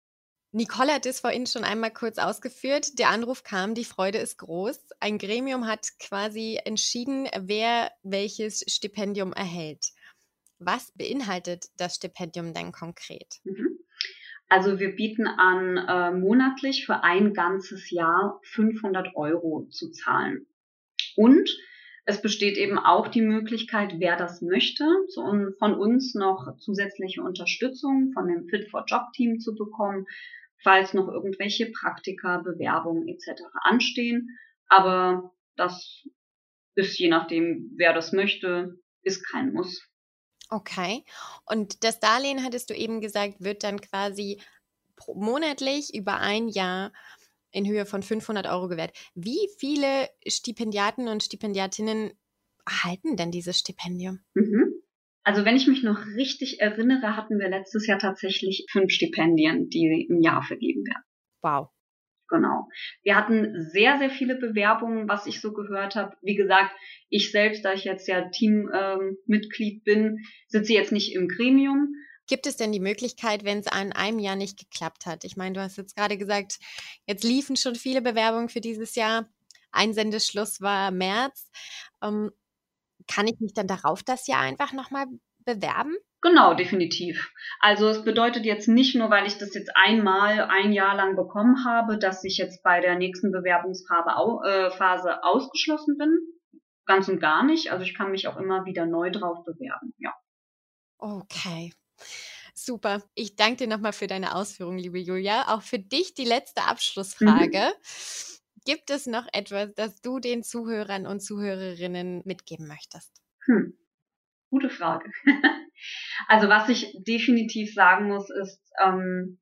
[SPEAKER 1] Nicole hat es vorhin schon einmal kurz ausgeführt. Der Anruf kam, die Freude ist groß. Ein Gremium hat quasi entschieden, wer welches Stipendium erhält. Was beinhaltet das Stipendium denn konkret?
[SPEAKER 2] Mhm. Also wir bieten an, äh, monatlich für ein ganzes Jahr fünfhundert Euro zu zahlen. Und es besteht eben auch die Möglichkeit, wer das möchte, von uns noch zusätzliche Unterstützung von dem Fit for Job Team zu bekommen, falls noch irgendwelche Praktika, Bewerbungen et cetera anstehen. Aber das ist je nachdem, wer das möchte, ist kein Muss.
[SPEAKER 1] Okay. Und das Darlehen, hattest du eben gesagt, wird dann quasi pro- monatlich über ein Jahr in Höhe von fünfhundert Euro gewährt. Wie viele Stipendiaten und Stipendiatinnen erhalten denn dieses Stipendium?
[SPEAKER 2] Mhm. Also wenn ich mich noch richtig erinnere, hatten wir letztes Jahr tatsächlich fünf Stipendien, die im Jahr vergeben werden.
[SPEAKER 1] Wow.
[SPEAKER 2] Genau. Wir hatten sehr, sehr viele Bewerbungen, was ich so gehört habe. Wie gesagt, ich selbst, da ich jetzt ja Teammitglied ähm, bin, sitze jetzt nicht im Gremium.
[SPEAKER 1] Gibt es denn die Möglichkeit, wenn es an einem Jahr nicht geklappt hat? Ich meine, du hast jetzt gerade gesagt, jetzt liefen schon viele Bewerbungen für dieses Jahr. Einsendeschluss war März. Ähm, kann ich mich dann darauf das Jahr einfach nochmal bewerben?
[SPEAKER 2] Genau, definitiv. Also es bedeutet jetzt nicht nur, weil ich das jetzt einmal ein Jahr lang bekommen habe, dass ich jetzt bei der nächsten Bewerbungsphase au äh, Phase ausgeschlossen bin. Ganz und gar nicht. Also ich kann mich auch immer wieder neu drauf bewerben, ja.
[SPEAKER 1] Okay. Super. Ich danke dir nochmal für deine Ausführungen, liebe Julia. Auch für dich die letzte Abschlussfrage. Mhm. Gibt es noch etwas, das du den Zuhörern und Zuhörerinnen mitgeben möchtest?
[SPEAKER 2] Hm. Gute Frage. Also was ich definitiv sagen muss, ist, ähm,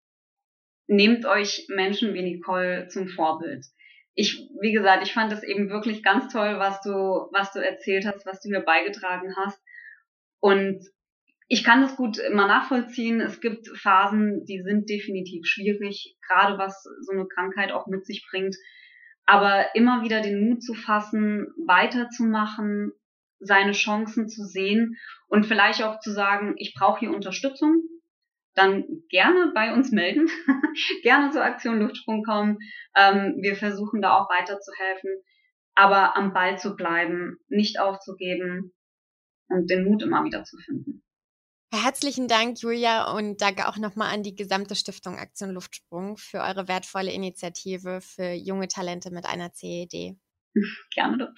[SPEAKER 2] nehmt euch Menschen wie Nicole zum Vorbild. Ich, wie gesagt, ich fand es eben wirklich ganz toll, was du, was du erzählt hast, was du hier beigetragen hast. Und ich kann das gut immer nachvollziehen. Es gibt Phasen, die sind definitiv schwierig, gerade was so eine Krankheit auch mit sich bringt. Aber immer wieder den Mut zu fassen, weiterzumachen, seine Chancen zu sehen und vielleicht auch zu sagen, ich brauche hier Unterstützung, dann gerne bei uns melden, gerne zur Aktion Luftsprung kommen. Ähm, wir versuchen da auch weiterzuhelfen, aber am Ball zu bleiben, nicht aufzugeben und den Mut immer wieder zu finden.
[SPEAKER 1] Herzlichen Dank, Julia, und danke auch nochmal an die gesamte Stiftung Aktion Luftsprung für eure wertvolle Initiative für junge Talente mit einer C E D.
[SPEAKER 2] Gerne doch.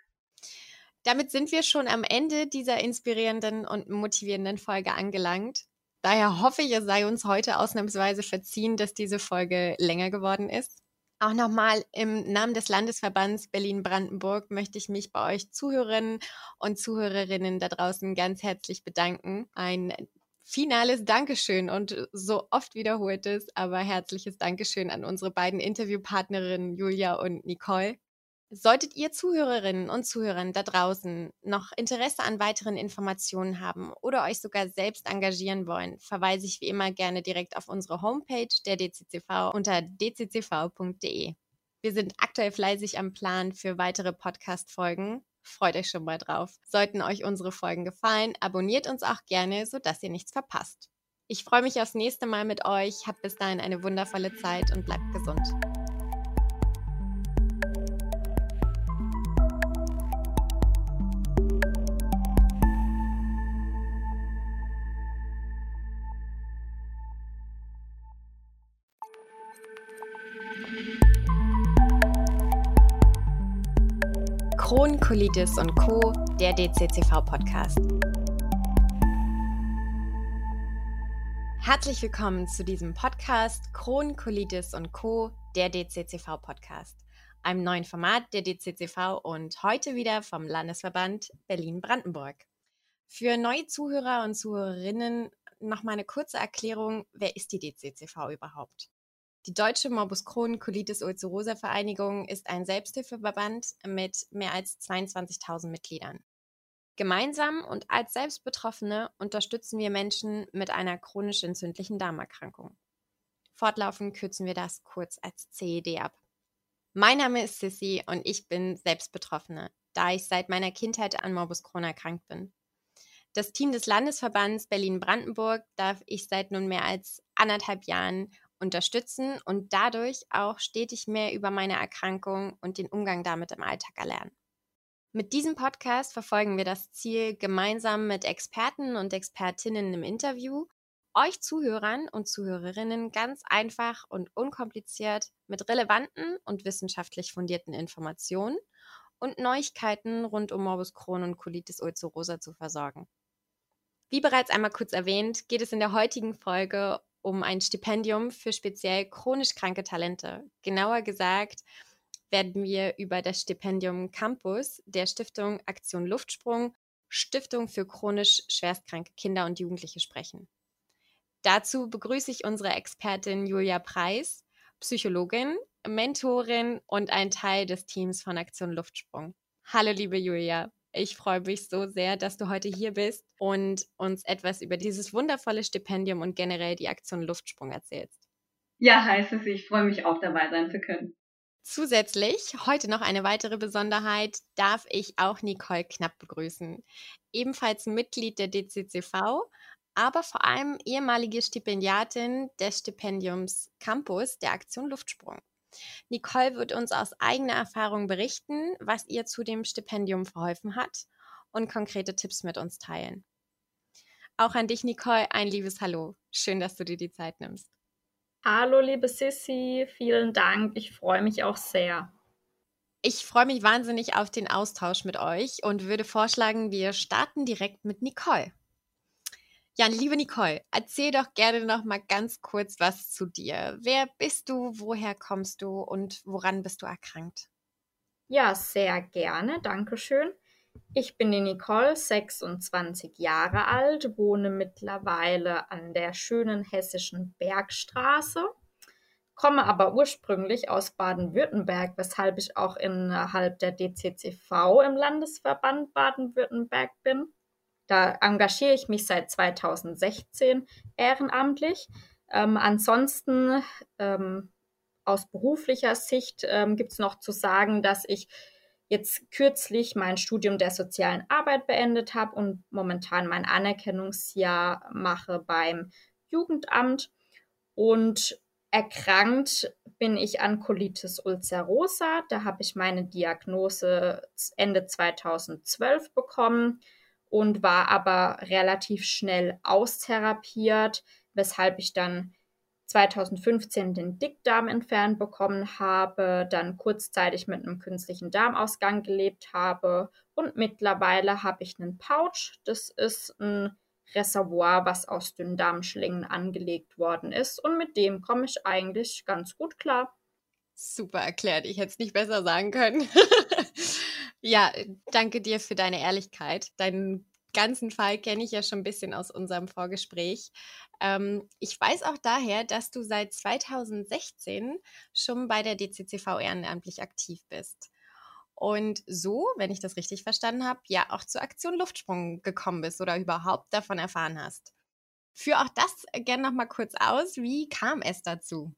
[SPEAKER 1] Damit sind wir schon am Ende dieser inspirierenden und motivierenden Folge angelangt. Daher hoffe ich, es sei uns heute ausnahmsweise verziehen, dass diese Folge länger geworden ist. Auch nochmal im Namen des Landesverbands Berlin-Brandenburg möchte ich mich bei euch Zuhörerinnen und Zuhörerinnen da draußen ganz herzlich bedanken. Ein finales Dankeschön und so oft wiederholtes, aber herzliches Dankeschön an unsere beiden Interviewpartnerinnen Julia und Nicole. Solltet ihr Zuhörerinnen und Zuhörern da draußen noch Interesse an weiteren Informationen haben oder euch sogar selbst engagieren wollen, verweise ich wie immer gerne direkt auf unsere Homepage der D C C V unter d c c v punkt d e. Wir sind aktuell fleißig am Plan für weitere Podcast-Folgen. Freut euch schon mal drauf. Sollten euch unsere Folgen gefallen, abonniert uns auch gerne, sodass ihr nichts verpasst. Ich freue mich aufs nächste Mal mit euch. Habt bis dahin eine wundervolle Zeit und bleibt gesund. Crohn, Colitis und Co., der D C C V-Podcast. Herzlich willkommen zu diesem Podcast Crohn, Colitis und Co., der D C C V-Podcast, einem neuen Format der D C C V und heute wieder vom Landesverband Berlin-Brandenburg. Für neue Zuhörer und Zuhörerinnen noch mal eine kurze Erklärung, wer ist die D C C V überhaupt? Die Deutsche Morbus Crohn Colitis Ulcerosa Vereinigung ist ein Selbsthilfeverband mit mehr als zweiundzwanzigtausend Mitgliedern. Gemeinsam und als Selbstbetroffene unterstützen wir Menschen mit einer chronisch entzündlichen Darmerkrankung. Fortlaufend kürzen wir das kurz als C E D ab. Mein Name ist Sissy und ich bin Selbstbetroffene, da ich seit meiner Kindheit an Morbus Crohn erkrankt bin. Das Team des Landesverbands Berlin-Brandenburg darf ich seit nun mehr als anderthalb Jahren unterstützen und dadurch auch stetig mehr über meine Erkrankung und den Umgang damit im Alltag erlernen. Mit diesem Podcast verfolgen wir das Ziel, gemeinsam mit Experten und Expertinnen im Interview, euch Zuhörern und Zuhörerinnen ganz einfach und unkompliziert mit relevanten und wissenschaftlich fundierten Informationen und Neuigkeiten rund um Morbus Crohn und Colitis ulcerosa zu versorgen. Wie bereits einmal kurz erwähnt, geht es in der heutigen Folge um ein Stipendium für speziell chronisch kranke Talente. Genauer gesagt werden wir über das Stipendium Campus der Stiftung Aktion Luftsprung, Stiftung für chronisch schwerstkranke Kinder und Jugendliche sprechen. Dazu begrüße ich unsere Expertin Julia Preis, Psychologin, Mentorin und ein Teil des Teams von Aktion Luftsprung. Hallo liebe Julia. Ich freue mich so sehr, dass du heute hier bist und uns etwas über dieses wundervolle Stipendium und generell die Aktion Luftsprung erzählst.
[SPEAKER 2] Ja, heißt es, ich freue mich auch dabei sein zu können.
[SPEAKER 1] Zusätzlich, heute noch eine weitere Besonderheit, darf ich auch Nicole Knapp begrüßen. Ebenfalls Mitglied der D C C V, aber vor allem ehemalige Stipendiatin des Stipendiums Campus der Aktion Luftsprung. Nicole wird uns aus eigener Erfahrung berichten, was ihr zu dem Stipendium verholfen hat und konkrete Tipps mit uns teilen. Auch an dich, Nicole, ein liebes Hallo. Schön, dass du dir die Zeit nimmst.
[SPEAKER 3] Hallo, liebe Sissy, vielen Dank. Ich freue mich auch sehr.
[SPEAKER 1] Ich freue mich wahnsinnig auf den Austausch mit euch und würde vorschlagen, wir starten direkt mit Nicole. Ja, liebe Nicole, erzähl doch gerne noch mal ganz kurz was zu dir. Wer bist du, woher kommst du und woran bist du erkrankt?
[SPEAKER 3] Ja, sehr gerne, danke schön. Ich bin die Nicole, sechsundzwanzig Jahre alt, wohne mittlerweile an der schönen hessischen Bergstraße, komme aber ursprünglich aus Baden-Württemberg, weshalb ich auch innerhalb der D C C V im Landesverband Baden-Württemberg bin. Da engagiere ich mich seit zweitausendsechzehn ehrenamtlich. Ähm, ansonsten ähm, aus beruflicher Sicht ähm, gibt es noch zu sagen, dass ich jetzt kürzlich mein Studium der sozialen Arbeit beendet habe und momentan mein Anerkennungsjahr mache beim Jugendamt. Und erkrankt bin ich an Colitis ulcerosa. Da habe ich meine Diagnose Ende zweitausendzwölf bekommen und war aber relativ schnell austherapiert, weshalb ich dann zweitausendfünfzehn den Dickdarm entfernt bekommen habe, dann kurzzeitig mit einem künstlichen Darmausgang gelebt habe und mittlerweile habe ich einen Pouch. Das ist ein Reservoir, was aus Dünndarmschlingen angelegt worden ist und mit dem komme ich eigentlich ganz gut klar.
[SPEAKER 1] Super erklärt, ich hätte es nicht besser sagen können. Ja, danke dir für deine Ehrlichkeit. Deinen ganzen Fall kenne ich ja schon ein bisschen aus unserem Vorgespräch. Ähm, ich weiß auch daher, dass du seit zweitausendsechzehn schon bei der D C C V ehrenamtlich aktiv bist. und so, wenn ich das richtig verstanden habe, ja auch zur Aktion Luftsprung gekommen bist oder überhaupt davon erfahren hast. Führ auch das gerne noch mal kurz aus. Wie kam es dazu?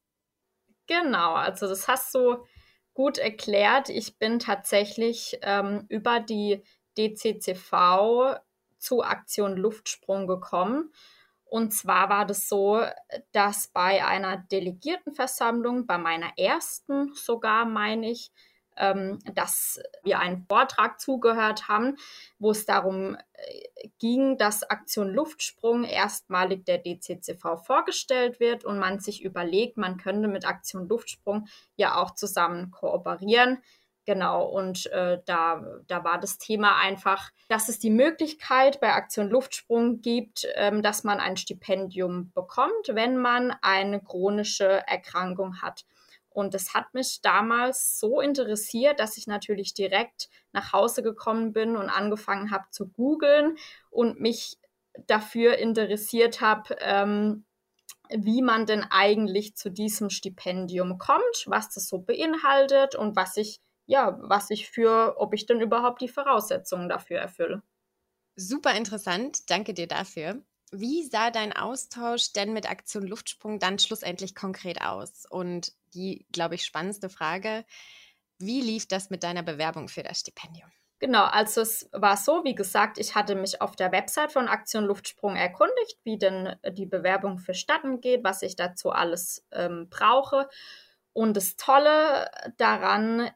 [SPEAKER 3] Genau, also das hast du gut erklärt. Ich bin tatsächlich ähm, über die D C C V zu Aktion Luftsprung gekommen. Und zwar war das so, dass bei einer Delegiertenversammlung, bei meiner ersten sogar, meine ich, ähm, dass wir einen Vortrag zugehört haben, wo es darum äh, ging, dass Aktion Luftsprung erstmalig der D C C V vorgestellt wird und man sich überlegt, man könnte mit Aktion Luftsprung ja auch zusammen kooperieren. Genau, und äh, da, da war das Thema einfach, dass es die Möglichkeit bei Aktion Luftsprung gibt, ähm, dass man ein Stipendium bekommt, wenn man eine chronische Erkrankung hat. Und das hat mich damals so interessiert, dass ich natürlich direkt nach Hause gekommen bin und angefangen habe zu googeln und mich dafür interessiert habe, ähm, wie man denn eigentlich zu diesem Stipendium kommt, was das so beinhaltet und was ich ja, was ich für, ob ich denn überhaupt die Voraussetzungen dafür erfülle.
[SPEAKER 1] Super interessant, danke dir dafür. Wie sah dein Austausch denn mit Aktion Luftsprung dann schlussendlich konkret aus? Und die, glaube ich, spannendste Frage, wie lief das mit deiner Bewerbung für das Stipendium?
[SPEAKER 3] Genau, also es war so, wie gesagt, ich hatte mich auf der Website von Aktion Luftsprung erkundigt, wie denn die Bewerbung vonstatten geht, was ich dazu alles ähm, brauche. Und das Tolle daran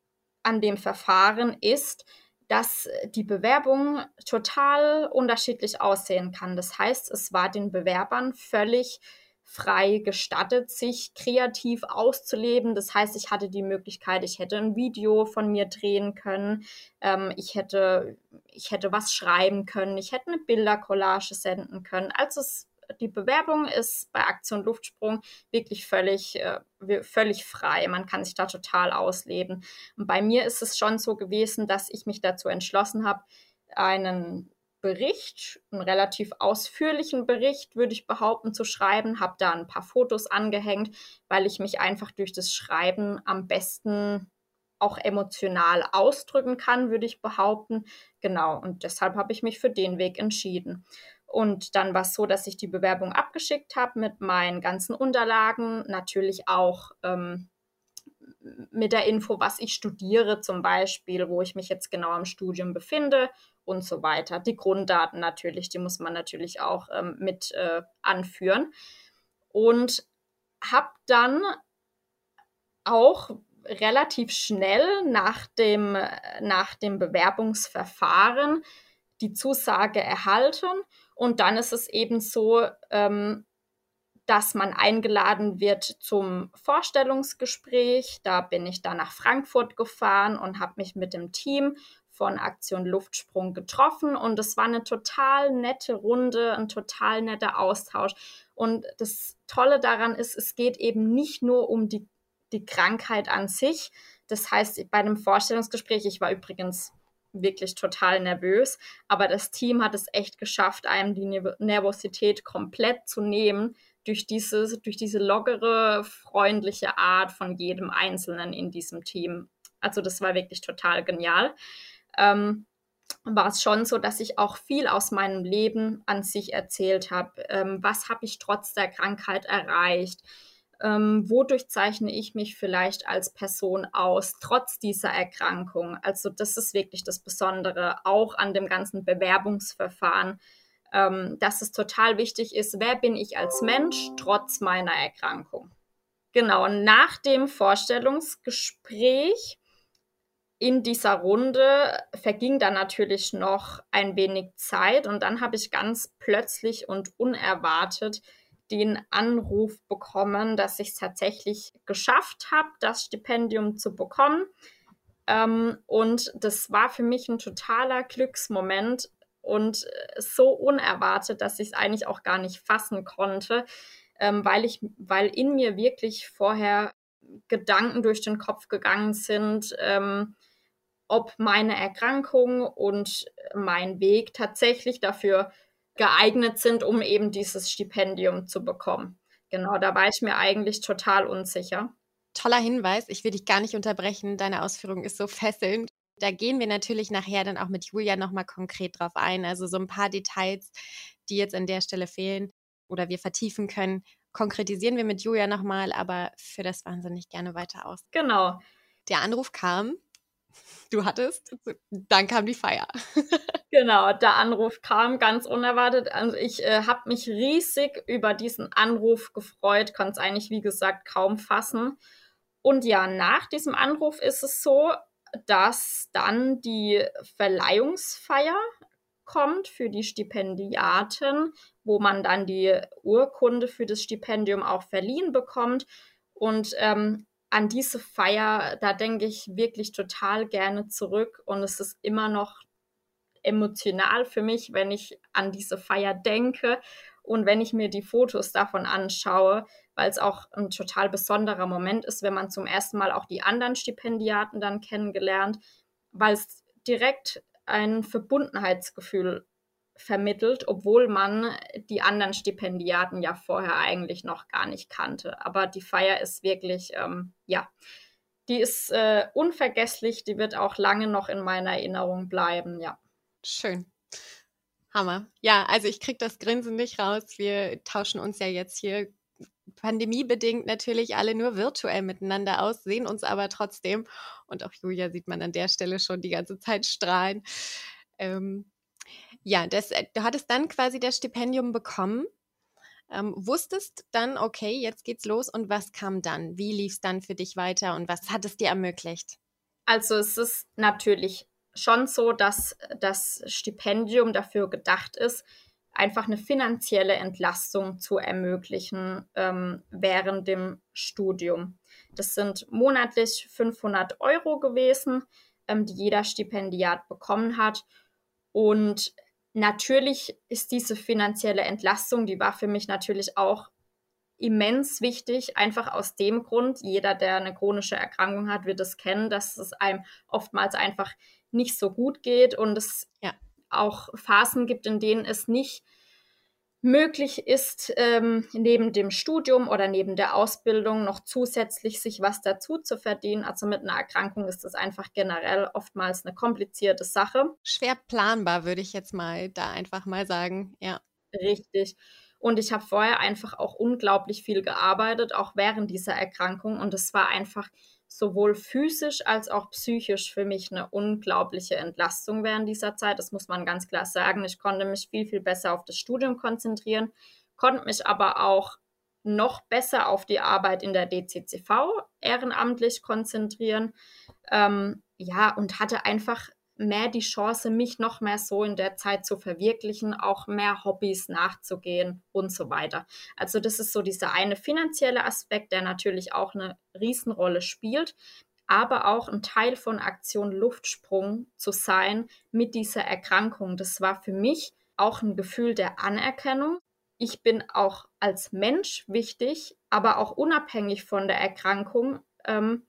[SPEAKER 3] an dem Verfahren ist, dass die Bewerbung total unterschiedlich aussehen kann. Das heißt, es war den Bewerbern völlig frei gestattet, sich kreativ auszuleben. Das heißt, ich hatte die Möglichkeit, ich hätte ein Video von mir drehen können, ähm, ich hätte, ich hätte was schreiben können, ich hätte eine Bildercollage senden können. Also es die Bewerbung ist bei Aktion Luftsprung wirklich völlig, äh, völlig frei. Man kann sich da total ausleben. Und bei mir ist es schon so gewesen, dass ich mich dazu entschlossen habe, einen Bericht, einen relativ ausführlichen Bericht, würde ich behaupten, zu schreiben, habe da ein paar Fotos angehängt, weil ich mich einfach durch das Schreiben am besten auch emotional ausdrücken kann, würde ich behaupten. Genau, und deshalb habe ich mich für den Weg entschieden. Und dann war es so, dass ich die Bewerbung abgeschickt habe mit meinen ganzen Unterlagen, natürlich auch ähm, mit der Info, was ich studiere zum Beispiel, wo ich mich jetzt genau im Studium befinde und so weiter. Die Grunddaten natürlich, die muss man natürlich auch ähm, mit äh, anführen. Und habe dann auch relativ schnell nach dem, nach dem Bewerbungsverfahren die Zusage erhalten. Und dann ist es eben so, ähm, dass man eingeladen wird zum Vorstellungsgespräch. Da bin ich dann nach Frankfurt gefahren und habe mich mit dem Team von Aktion Luftsprung getroffen. Und es war eine total nette Runde, ein total netter Austausch. Und das Tolle daran ist, es geht eben nicht nur um die, die Krankheit an sich. Das heißt, bei einem Vorstellungsgespräch, ich war übrigens wirklich total nervös, aber das Team hat es echt geschafft, einem die Nervosität komplett zu nehmen, durch diese, durch diese lockere, freundliche Art von jedem Einzelnen in diesem Team. Also das war wirklich total genial. Ähm, war es schon so, dass ich auch viel aus meinem Leben an sich erzählt habe. Ähm, was habe ich trotz der Krankheit erreicht? Ähm, wodurch zeichne ich mich vielleicht als Person aus, trotz dieser Erkrankung? Also das ist wirklich das Besondere, auch an dem ganzen Bewerbungsverfahren, ähm, dass es total wichtig ist, wer bin ich als Mensch trotz meiner Erkrankung. Genau, und nach dem Vorstellungsgespräch in dieser Runde verging dann natürlich noch ein wenig Zeit und dann habe ich ganz plötzlich und unerwartet den Anruf bekommen, dass ich es tatsächlich geschafft habe, das Stipendium zu bekommen. Ähm, und das war für mich ein totaler Glücksmoment und so unerwartet, dass ich es eigentlich auch gar nicht fassen konnte, ähm, weil ich, weil in mir wirklich vorher Gedanken durch den Kopf gegangen sind, ähm, ob meine Erkrankung und mein Weg tatsächlich dafür geeignet sind, um eben dieses Stipendium zu bekommen. Genau, da war ich mir eigentlich total unsicher.
[SPEAKER 1] Toller Hinweis. Ich will dich gar nicht unterbrechen. Deine Ausführung ist so fesselnd. Da gehen wir natürlich nachher dann auch mit Julia nochmal konkret drauf ein. Also so ein paar Details, die jetzt an der Stelle fehlen oder wir vertiefen können, konkretisieren wir mit Julia nochmal, aber für das wahnsinnig gerne weiter aus.
[SPEAKER 3] Genau.
[SPEAKER 1] Der Anruf kam, du hattest, dann kam die Feier.
[SPEAKER 3] Genau, der Anruf kam ganz unerwartet. Also ich äh, habe mich riesig über diesen Anruf gefreut, konnte es eigentlich, wie gesagt, kaum fassen. Und ja, nach diesem Anruf ist es so, dass dann die Verleihungsfeier kommt für die Stipendiaten, wo man dann die Urkunde für das Stipendium auch verliehen bekommt. Und ähm, an diese Feier, da denke ich wirklich total gerne zurück. Und es ist immer noch emotional für mich, wenn ich an diese Feier denke und wenn ich mir die Fotos davon anschaue, weil es auch ein total besonderer Moment ist, wenn man zum ersten Mal auch die anderen Stipendiaten dann kennengelernt, weil es direkt ein Verbundenheitsgefühl vermittelt, obwohl man die anderen Stipendiaten ja vorher eigentlich noch gar nicht kannte. Aber die Feier ist wirklich, ähm, ja, die ist äh, unvergesslich, die wird auch lange noch in meiner Erinnerung bleiben, ja.
[SPEAKER 1] Schön. Hammer. Ja, also ich kriege das Grinsen nicht raus. Wir tauschen uns ja jetzt hier pandemiebedingt natürlich alle nur virtuell miteinander aus, sehen uns aber trotzdem. Und auch Julia sieht man an der Stelle schon die ganze Zeit strahlen. Ähm, ja, das, du hattest dann quasi das Stipendium bekommen, ähm, wusstest dann, okay, jetzt geht's los. Und was kam dann? Wie lief es dann für dich weiter und was hat es dir ermöglicht?
[SPEAKER 3] Also es ist natürlich schon so, dass das Stipendium dafür gedacht ist, einfach eine finanzielle Entlastung zu ermöglichen ähm, während dem Studium. Das sind monatlich fünfhundert Euro gewesen, ähm, die jeder Stipendiat bekommen hat. Und natürlich ist diese finanzielle Entlastung, die war für mich natürlich auch immens wichtig, einfach aus dem Grund, jeder, der eine chronische Erkrankung hat, wird es kennen, dass es einem oftmals einfach nicht so gut geht und es
[SPEAKER 1] Ja.
[SPEAKER 3] auch Phasen gibt, in denen es nicht möglich ist, ähm, neben dem Studium oder neben der Ausbildung noch zusätzlich sich was dazu zu verdienen. Also mit einer Erkrankung ist das einfach generell oftmals eine komplizierte Sache.
[SPEAKER 1] Schwer planbar, würde ich jetzt mal da einfach mal sagen, ja.
[SPEAKER 3] Richtig. Und ich habe vorher einfach auch unglaublich viel gearbeitet, auch während dieser Erkrankung. Und es war einfach sowohl physisch als auch psychisch für mich eine unglaubliche Entlastung während dieser Zeit. Das muss man ganz klar sagen. Ich konnte mich viel, viel besser auf das Studium konzentrieren, konnte mich aber auch noch besser auf die Arbeit in der D C C V ehrenamtlich konzentrieren. Ähm, ja, und hatte einfach mehr die Chance, mich noch mehr so in der Zeit zu verwirklichen, auch mehr Hobbys nachzugehen und so weiter. Also das ist so dieser eine finanzielle Aspekt, der natürlich auch eine Riesenrolle spielt, aber auch ein Teil von Aktion Luftsprung zu sein mit dieser Erkrankung. Das war für mich auch ein Gefühl der Anerkennung. Ich bin auch als Mensch wichtig, aber auch unabhängig von der Erkrankung, ähm,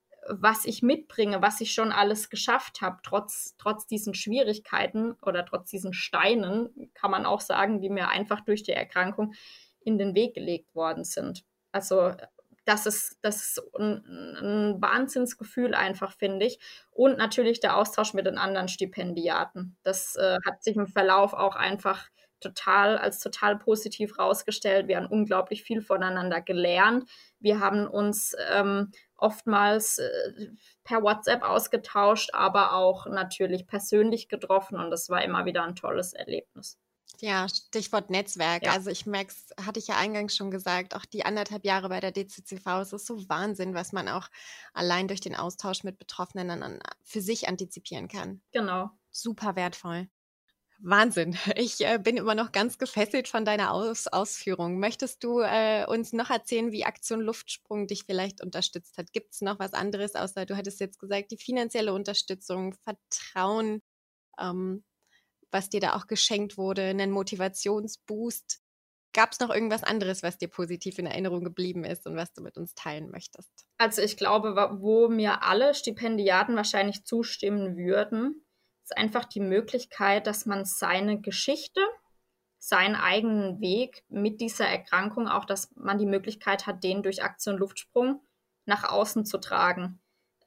[SPEAKER 3] was ich mitbringe, was ich schon alles geschafft habe, trotz, trotz diesen Schwierigkeiten oder trotz diesen Steinen, kann man auch sagen, die mir einfach durch die Erkrankung in den Weg gelegt worden sind. Also das ist, das ist ein, ein Wahnsinnsgefühl einfach, finde ich. Und natürlich der Austausch mit den anderen Stipendiaten. Das äh, hat sich im Verlauf auch einfach total als total positiv rausgestellt. Wir haben unglaublich viel voneinander gelernt. Wir haben uns ähm, oftmals äh, per WhatsApp ausgetauscht, aber auch natürlich persönlich getroffen und das war immer wieder ein tolles Erlebnis.
[SPEAKER 1] Ja, Stichwort Netzwerk.
[SPEAKER 3] Ja.
[SPEAKER 1] Also ich merke es, hatte ich ja eingangs schon gesagt, auch die anderthalb Jahre bei der D C C V, es ist so Wahnsinn, was man auch allein durch den Austausch mit Betroffenen dann für sich antizipieren kann.
[SPEAKER 3] Genau.
[SPEAKER 1] Super wertvoll. Wahnsinn. Ich äh, bin immer noch ganz gefesselt von deiner Aus Ausführung. Möchtest du äh, uns noch erzählen, wie Aktion Luftsprung dich vielleicht unterstützt hat? Gibt es noch was anderes, außer du hattest jetzt gesagt, die finanzielle Unterstützung, Vertrauen, ähm, was dir da auch geschenkt wurde, einen Motivationsboost? Gab es noch irgendwas anderes, was dir positiv in Erinnerung geblieben ist und was du mit uns teilen möchtest?
[SPEAKER 3] Also ich glaube, wo mir alle Stipendiaten wahrscheinlich zustimmen würden, ist einfach die Möglichkeit, dass man seine Geschichte, seinen eigenen Weg mit dieser Erkrankung, auch dass man die Möglichkeit hat, den durch Aktion Luftsprung nach außen zu tragen.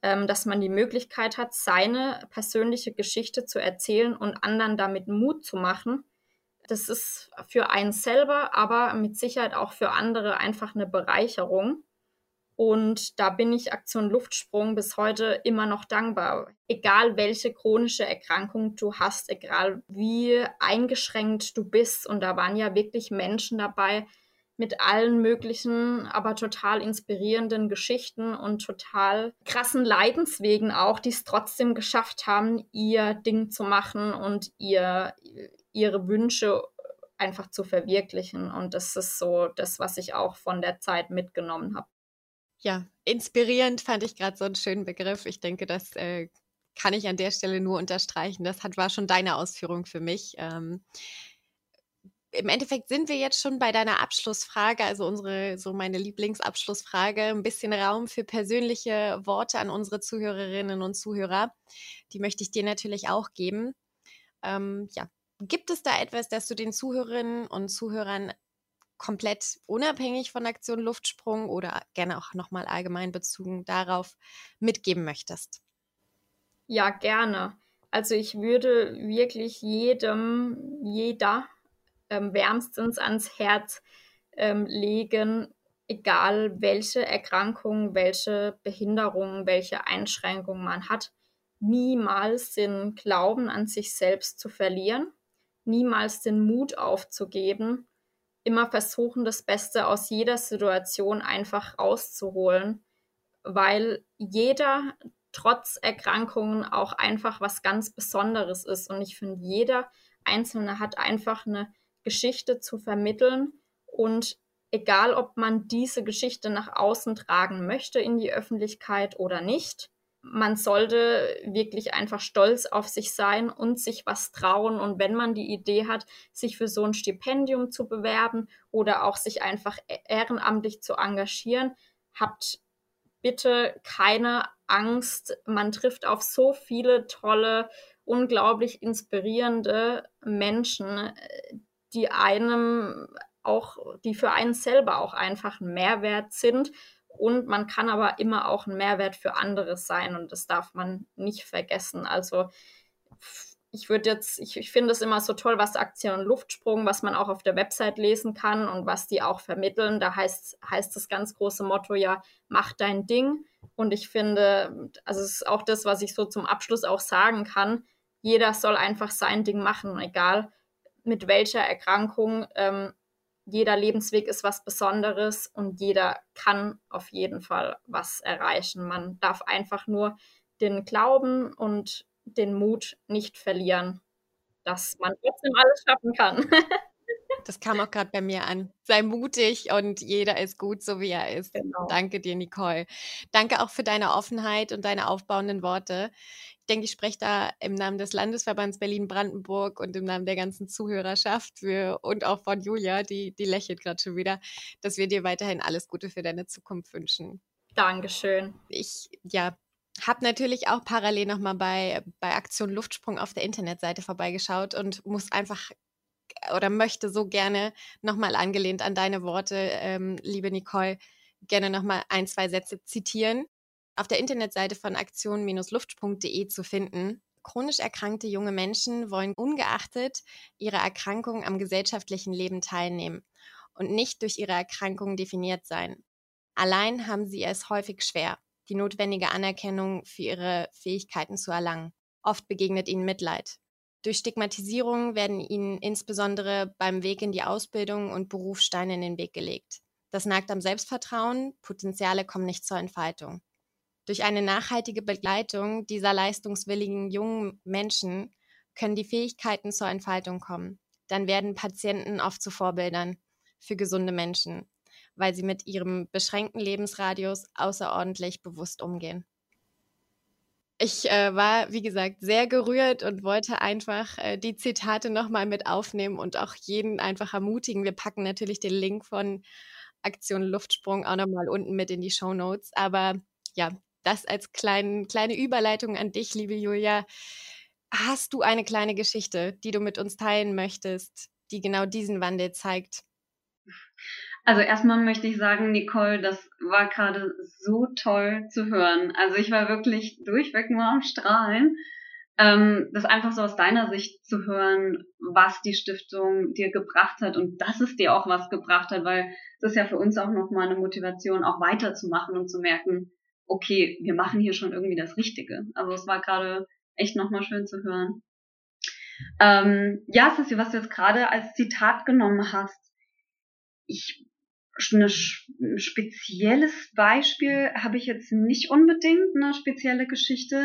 [SPEAKER 3] ähm, dass man die Möglichkeit hat, seine persönliche Geschichte zu erzählen und anderen damit Mut zu machen. Das ist für einen selber, aber mit Sicherheit auch für andere einfach eine Bereicherung. Und da bin ich Aktion Luftsprung bis heute immer noch dankbar. Egal welche chronische Erkrankung du hast, egal wie eingeschränkt du bist. Und da waren ja wirklich Menschen dabei mit allen möglichen, aber total inspirierenden Geschichten und total krassen Leidenswegen auch, die es trotzdem geschafft haben, ihr Ding zu machen und ihr, ihre Wünsche einfach zu verwirklichen. Und das ist so das, was ich auch von der Zeit mitgenommen habe.
[SPEAKER 1] Ja, inspirierend fand ich gerade so einen schönen Begriff. Ich denke, das äh, kann ich an der Stelle nur unterstreichen. Das hat, war schon deine Ausführung für mich. Ähm, Im Endeffekt sind wir jetzt schon bei deiner Abschlussfrage, also unsere, so meine Lieblingsabschlussfrage, ein bisschen Raum für persönliche Worte an unsere Zuhörerinnen und Zuhörer. Die möchte ich dir natürlich auch geben. Ähm, ja, gibt es da etwas, das du den Zuhörerinnen und Zuhörern komplett unabhängig von Aktion Luftsprung oder gerne auch nochmal allgemein bezogen darauf mitgeben möchtest?
[SPEAKER 3] Ja, gerne. Also ich würde wirklich jedem, jeder ähm, wärmstens ans Herz ähm, legen, egal welche Erkrankungen, welche Behinderungen, welche Einschränkungen man hat, niemals den Glauben an sich selbst zu verlieren, niemals den Mut aufzugeben, immer versuchen, das Beste aus jeder Situation einfach rauszuholen, weil jeder trotz Erkrankungen auch einfach was ganz Besonderes ist. Und ich finde, jeder Einzelne hat einfach eine Geschichte zu vermitteln. Und egal, ob man diese Geschichte nach außen tragen möchte in die Öffentlichkeit oder nicht, man sollte wirklich einfach stolz auf sich sein und sich was trauen. Und wenn man die Idee hat, sich für so ein Stipendium zu bewerben oder auch sich einfach ehrenamtlich zu engagieren, habt bitte keine Angst. Man trifft auf so viele tolle, unglaublich inspirierende Menschen, die einem auch, die für einen selber auch einfach ein Mehrwert sind. Und man kann aber immer auch ein Mehrwert für andere sein und das darf man nicht vergessen. Also ich würde jetzt, ich, ich finde es immer so toll, was Aktion Luftsprung, was man auch auf der Website lesen kann und was die auch vermitteln. Da heißt, heißt das ganz große Motto ja, mach dein Ding. Und ich finde, also es ist auch das, was ich so zum Abschluss auch sagen kann, jeder soll einfach sein Ding machen, egal mit welcher Erkrankung. Ähm, jeder Lebensweg ist was Besonderes und jeder kann auf jeden Fall was erreichen. Man darf einfach nur den Glauben und den Mut nicht verlieren, dass man trotzdem alles schaffen kann.
[SPEAKER 1] Das kam auch gerade bei mir an. Sei mutig und jeder ist gut, so wie er ist.
[SPEAKER 3] Genau.
[SPEAKER 1] Danke dir, Nicole. Danke auch für deine Offenheit und deine aufbauenden Worte. Ich denke, ich spreche da im Namen des Landesverbands Berlin-Brandenburg und im Namen der ganzen Zuhörerschaft für, und auch von Julia, die, die lächelt gerade schon wieder, dass wir dir weiterhin alles Gute für deine Zukunft wünschen.
[SPEAKER 3] Dankeschön.
[SPEAKER 1] Ich, ja, habe natürlich auch parallel nochmal bei, bei Aktion Luftsprung auf der Internetseite vorbeigeschaut und muss einfach oder möchte so gerne nochmal angelehnt an deine Worte, ähm, liebe Nicole, gerne nochmal ein, zwei Sätze zitieren. Auf der Internetseite von aktion luft punkt de zu finden. Chronisch erkrankte junge Menschen wollen ungeachtet ihrer Erkrankung am gesellschaftlichen Leben teilnehmen und nicht durch ihre Erkrankung definiert sein. Allein haben sie es häufig schwer, die notwendige Anerkennung für ihre Fähigkeiten zu erlangen. Oft begegnet ihnen Mitleid. Durch Stigmatisierung werden ihnen insbesondere beim Weg in die Ausbildung und Beruf Steine in den Weg gelegt. Das nagt am Selbstvertrauen, Potenziale kommen nicht zur Entfaltung. Durch eine nachhaltige Begleitung dieser leistungswilligen jungen Menschen können die Fähigkeiten zur Entfaltung kommen. Dann werden Patienten oft zu Vorbildern für gesunde Menschen, weil sie mit ihrem beschränkten Lebensradius außerordentlich bewusst umgehen. Ich äh, war, wie gesagt, sehr gerührt und wollte einfach äh, die Zitate nochmal mit aufnehmen und auch jeden einfach ermutigen. Wir packen natürlich den Link von Aktion Luftsprung auch nochmal unten mit in die Shownotes. Aber ja, das als klein, kleine Überleitung an dich, liebe Julia. Hast du eine kleine Geschichte, die du mit uns teilen möchtest, die genau diesen Wandel zeigt?
[SPEAKER 2] Also erstmal möchte ich sagen, Nicole, das war gerade so toll zu hören. Also ich war wirklich durchweg nur am Strahlen. Ähm, das einfach so aus deiner Sicht zu hören, was die Stiftung dir gebracht hat und dass es dir auch was gebracht hat, weil das ist ja für uns auch nochmal eine Motivation, auch weiterzumachen und zu merken, okay, wir machen hier schon irgendwie das Richtige. Also es war gerade echt nochmal schön zu hören. Ähm, ja, Sissi, was du jetzt gerade als Zitat genommen hast, ich ein spezielles Beispiel habe ich jetzt nicht unbedingt, eine spezielle Geschichte,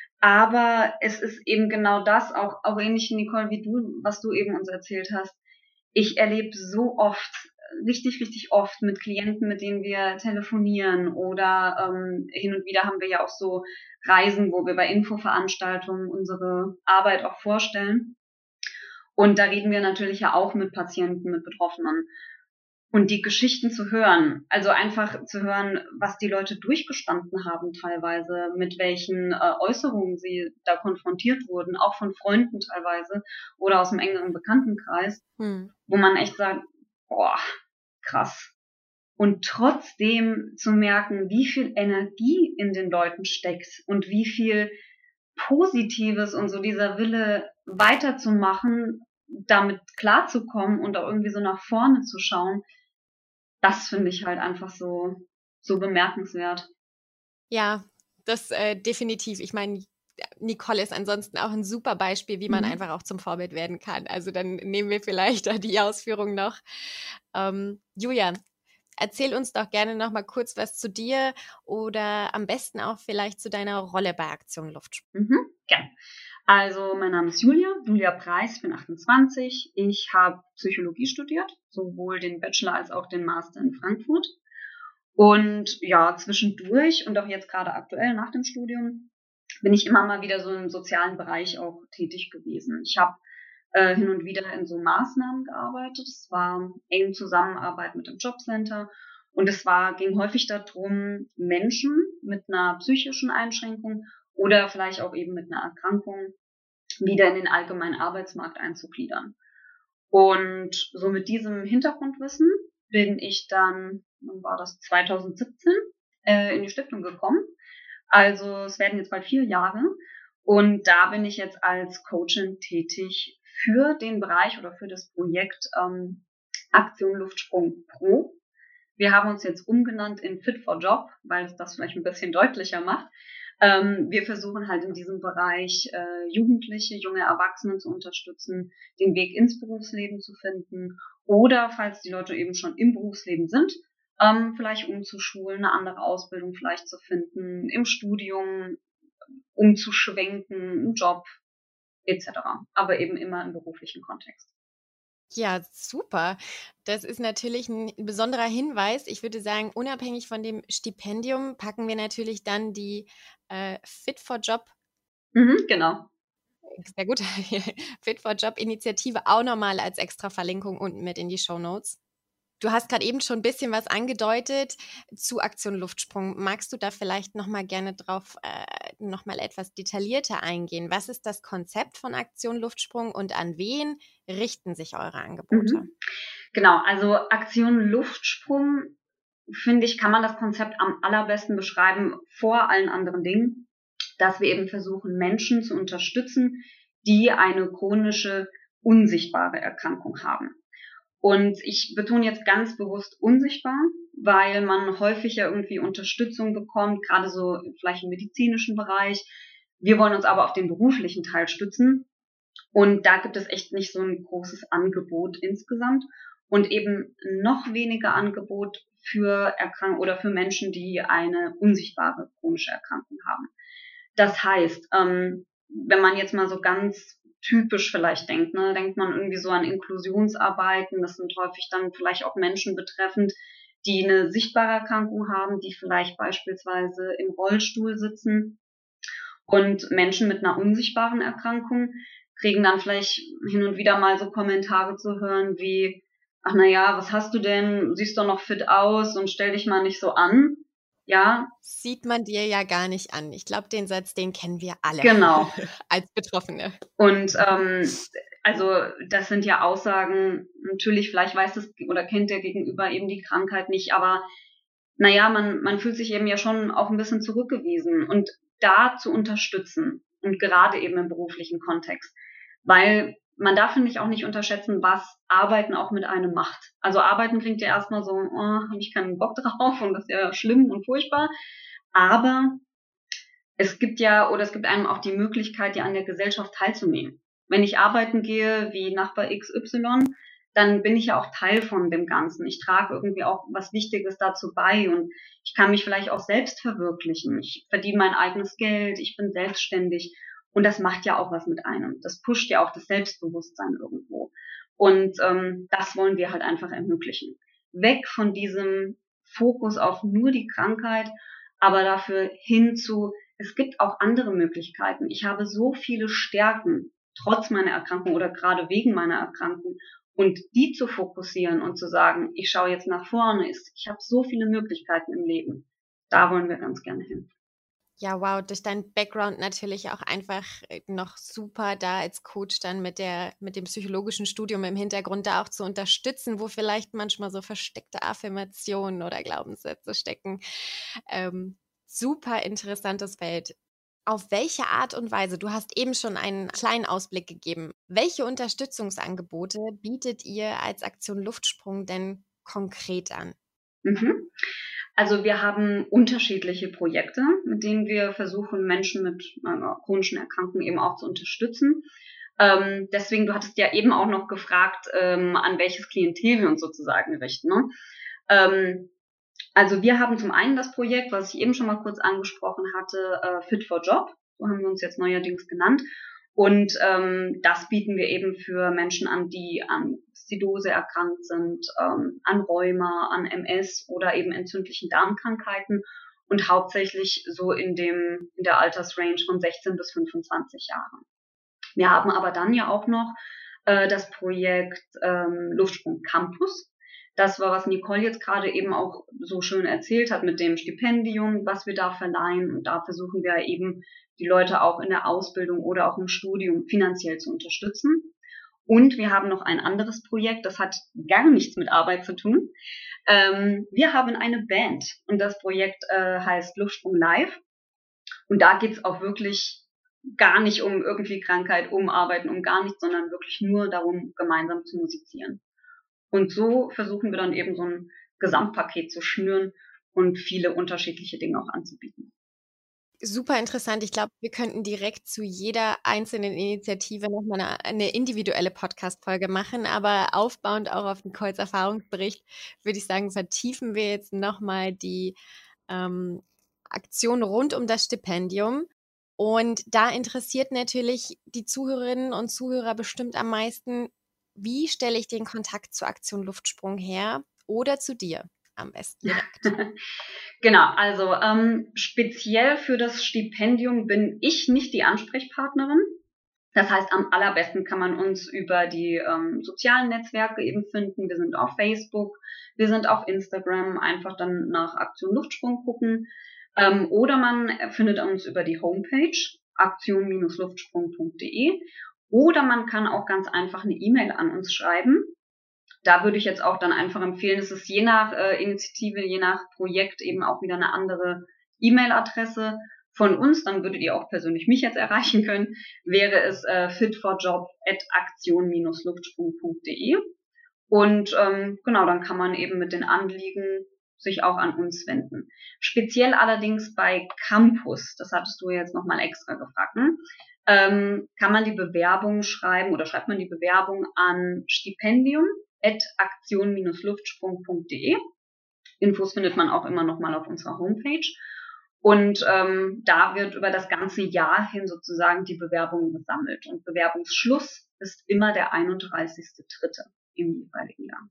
[SPEAKER 2] aber es ist eben genau das, auch, auch ähnlich, Nicole, wie du, was du eben uns erzählt hast. Ich erlebe so oft, richtig, richtig oft mit Klienten, mit denen wir telefonieren oder ähm, hin und wieder haben wir ja auch so Reisen, wo wir bei Infoveranstaltungen unsere Arbeit auch vorstellen. Und da reden wir natürlich ja auch mit Patienten, mit Betroffenen. Und die Geschichten zu hören, also einfach zu hören, was die Leute durchgestanden haben teilweise, mit welchen äh, Äußerungen sie da konfrontiert wurden, auch von Freunden teilweise oder aus dem engeren Bekanntenkreis, hm. wo man echt sagt, boah, krass. Und trotzdem zu merken, wie viel Energie in den Leuten steckt und wie viel Positives und so dieser Wille weiterzumachen, damit klarzukommen und auch irgendwie so nach vorne zu schauen, das finde ich halt einfach so, so bemerkenswert.
[SPEAKER 1] Ja, das äh, definitiv. Ich meine, Nicole ist ansonsten auch ein super Beispiel, wie man mhm. einfach auch zum Vorbild werden kann. Also dann nehmen wir vielleicht da die Ausführung noch. Ähm, Julia, erzähl uns doch gerne noch mal kurz was zu dir oder am besten auch vielleicht zu deiner Rolle bei Aktion Luftsprung.
[SPEAKER 2] Mhm, gerne. Also mein Name ist Julia, Julia Preis, ich bin achtundzwanzig. Ich habe Psychologie studiert, sowohl den Bachelor als auch den Master in Frankfurt. Und ja, zwischendurch und auch jetzt gerade aktuell nach dem Studium bin ich immer mal wieder so im sozialen Bereich auch tätig gewesen. Ich habe äh, hin und wieder in so Maßnahmen gearbeitet. Es war eng Zusammenarbeit mit dem Jobcenter und es war, ging häufig darum, Menschen mit einer psychischen Einschränkung oder vielleicht auch eben mit einer Erkrankung wieder in den allgemeinen Arbeitsmarkt einzugliedern. Und so mit diesem Hintergrundwissen bin ich dann, wann war das, zweitausendsiebzehn, äh, in die Stiftung gekommen. Also es werden jetzt bald vier Jahre. Und da bin ich jetzt als Coachin tätig für den Bereich oder für das Projekt ähm, Aktion Luftsprung Pro. Wir haben uns jetzt umgenannt in Fit for Job, weil es das vielleicht ein bisschen deutlicher macht. Ähm, wir versuchen halt in diesem Bereich äh, Jugendliche, junge Erwachsene zu unterstützen, den Weg ins Berufsleben zu finden oder, falls die Leute eben schon im Berufsleben sind, ähm, vielleicht umzuschulen, eine andere Ausbildung vielleicht zu finden, im Studium umzuschwenken, einen Job et cetera. Aber eben immer im beruflichen Kontext.
[SPEAKER 1] Ja, super. Das ist natürlich ein besonderer Hinweis. Ich würde sagen, unabhängig von dem Stipendium packen wir natürlich dann die äh, Fit for Job.
[SPEAKER 2] Mhm, genau.
[SPEAKER 1] Sehr gut. Fit for Job Initiative auch nochmal als extra Verlinkung unten mit in die Shownotes. Du hast gerade eben schon ein bisschen was angedeutet zu Aktion Luftsprung. Magst du da vielleicht noch mal gerne drauf äh, noch mal etwas detaillierter eingehen? Was ist das Konzept von Aktion Luftsprung und an wen richten sich eure Angebote?
[SPEAKER 2] Mhm. Genau, also Aktion Luftsprung, finde ich, kann man das Konzept am allerbesten beschreiben vor allen anderen Dingen, dass wir eben versuchen, Menschen zu unterstützen, die eine chronische, unsichtbare Erkrankung haben. Und ich betone jetzt ganz bewusst unsichtbar, weil man häufig ja irgendwie Unterstützung bekommt, gerade so vielleicht im medizinischen Bereich. Wir wollen uns aber auf den beruflichen Teil stützen. Und da gibt es echt nicht so ein großes Angebot insgesamt und eben noch weniger Angebot für Erkrank- oder für Menschen, die eine unsichtbare chronische Erkrankung haben. Das heißt, ähm, wenn man jetzt mal so ganz typisch vielleicht denkt, ne, denkt man irgendwie so an Inklusionsarbeiten, das sind häufig dann vielleicht auch Menschen betreffend, die eine sichtbare Erkrankung haben, die vielleicht beispielsweise im Rollstuhl sitzen und Menschen mit einer unsichtbaren Erkrankung kriegen dann vielleicht hin und wieder mal so Kommentare zu hören wie, ach na ja, was hast du denn, siehst doch noch fit aus und stell dich mal nicht so an. Ja.
[SPEAKER 1] Sieht man dir ja gar nicht an. Ich glaube, den Satz, den kennen wir alle.
[SPEAKER 2] Genau.
[SPEAKER 1] Als Betroffene.
[SPEAKER 2] Und ähm, also das sind ja Aussagen, natürlich, vielleicht weiß das oder kennt der Gegenüber eben die Krankheit nicht, aber naja, man, man fühlt sich eben ja schon auch ein bisschen zurückgewiesen und da zu unterstützen und gerade eben im beruflichen Kontext, weil man darf, finde ich, auch nicht unterschätzen, was Arbeiten auch mit einem macht. Also Arbeiten klingt ja erstmal so, oh, habe ich keinen Bock drauf und das ist ja schlimm und furchtbar, aber es gibt ja, oder es gibt einem auch die Möglichkeit, ja an der Gesellschaft teilzunehmen. Wenn ich arbeiten gehe wie Nachbar X Y, dann bin ich ja auch Teil von dem Ganzen. Ich trage irgendwie auch was Wichtiges dazu bei und ich kann mich vielleicht auch selbst verwirklichen. Ich verdiene mein eigenes Geld, ich bin selbstständig und das macht ja auch was mit einem. Das pusht ja auch das Selbstbewusstsein irgendwo. Und ähm, das wollen wir halt einfach ermöglichen. Weg von diesem Fokus auf nur die Krankheit, aber dafür hin zu, es gibt auch andere Möglichkeiten. Ich habe so viele Stärken, trotz meiner Erkrankung oder gerade wegen meiner Erkrankung. Und die zu fokussieren und zu sagen, ich schaue jetzt nach vorne, ich habe so viele Möglichkeiten im Leben. Da wollen wir ganz gerne hin.
[SPEAKER 1] Ja, wow, durch deinen Background natürlich auch einfach noch super da als Coach dann mit der, mit dem psychologischen Studium im Hintergrund da auch zu unterstützen, wo vielleicht manchmal so versteckte Affirmationen oder Glaubenssätze stecken. Ähm, super interessantes Feld. Auf welche Art und Weise, du hast eben schon einen kleinen Ausblick gegeben, welche Unterstützungsangebote bietet ihr als Aktion Luftsprung denn konkret an?
[SPEAKER 2] Mhm. Also wir haben unterschiedliche Projekte, mit denen wir versuchen, Menschen mit äh, chronischen Erkrankungen eben auch zu unterstützen. Ähm, deswegen, du hattest ja eben auch noch gefragt, ähm, an welches Klientel wir uns sozusagen richten. Ne? Ähm, Also wir haben zum einen das Projekt, was ich eben schon mal kurz angesprochen hatte, äh, Fit for Job, so haben wir uns jetzt neuerdings genannt. Und ähm, das bieten wir eben für Menschen an, die an Zidose erkrankt sind, ähm, an Rheuma, an M S oder eben entzündlichen Darmkrankheiten und hauptsächlich so in dem in der Altersrange von sechzehn bis fünfundzwanzig Jahren. Wir haben aber dann ja auch noch äh, das Projekt ähm, Luftsprung Campus. Das war, was Nicole jetzt gerade eben auch so schön erzählt hat mit dem Stipendium, was wir da verleihen. Und da versuchen wir eben, die Leute auch in der Ausbildung oder auch im Studium finanziell zu unterstützen. Und wir haben noch ein anderes Projekt, das hat gar nichts mit Arbeit zu tun. Ähm, wir haben eine Band und das Projekt äh, heißt Luftsprung Live. Und da geht's auch wirklich gar nicht um irgendwie Krankheit, um Arbeiten, um gar nichts, sondern wirklich nur darum, gemeinsam zu musizieren. Und so versuchen wir dann eben so ein Gesamtpaket zu schnüren und viele unterschiedliche Dinge auch anzubieten.
[SPEAKER 1] Super interessant. Ich glaube, wir könnten direkt zu jeder einzelnen Initiative nochmal eine, eine individuelle Podcast-Folge machen, aber aufbauend auch auf Nicoles Erfahrungsbericht, würde ich sagen, vertiefen wir jetzt nochmal die ähm, Aktion rund um das Stipendium. Und da interessiert natürlich die Zuhörerinnen und Zuhörer bestimmt am meisten, wie stelle ich den Kontakt zur Aktion Luftsprung her oder zu dir am besten direkt?
[SPEAKER 2] Genau, also ähm, speziell für das Stipendium bin ich nicht die Ansprechpartnerin. Das heißt, am allerbesten kann man uns über die ähm, sozialen Netzwerke eben finden. Wir sind auf Facebook, wir sind auf Instagram, einfach dann nach Aktion Luftsprung gucken. Ähm, oder man findet uns über die Homepage aktion Bindestrich luftsprung punkt de oder man kann auch ganz einfach eine E-Mail an uns schreiben. Da würde ich jetzt auch dann einfach empfehlen, es ist je nach äh, Initiative, je nach Projekt eben auch wieder eine andere E-Mail-Adresse von uns, dann würdet ihr auch persönlich mich jetzt erreichen können, wäre es äh, fitforjob at aktion Bindestrich luftsprung punkt de und ähm, genau, dann kann man eben mit den Anliegen sich auch an uns wenden. Speziell allerdings bei Campus, das hattest du jetzt nochmal extra gefragt, ne? ähm, kann man die Bewerbung schreiben oder schreibt man die Bewerbung an stipendium at aktion Bindestrich luftsprung punkt de. Infos findet man auch immer nochmal auf unserer Homepage. Und ähm, da wird über das ganze Jahr hin sozusagen die Bewerbung gesammelt. Und Bewerbungsschluss ist immer der einunddreißigste dritte im jeweiligen Jahr.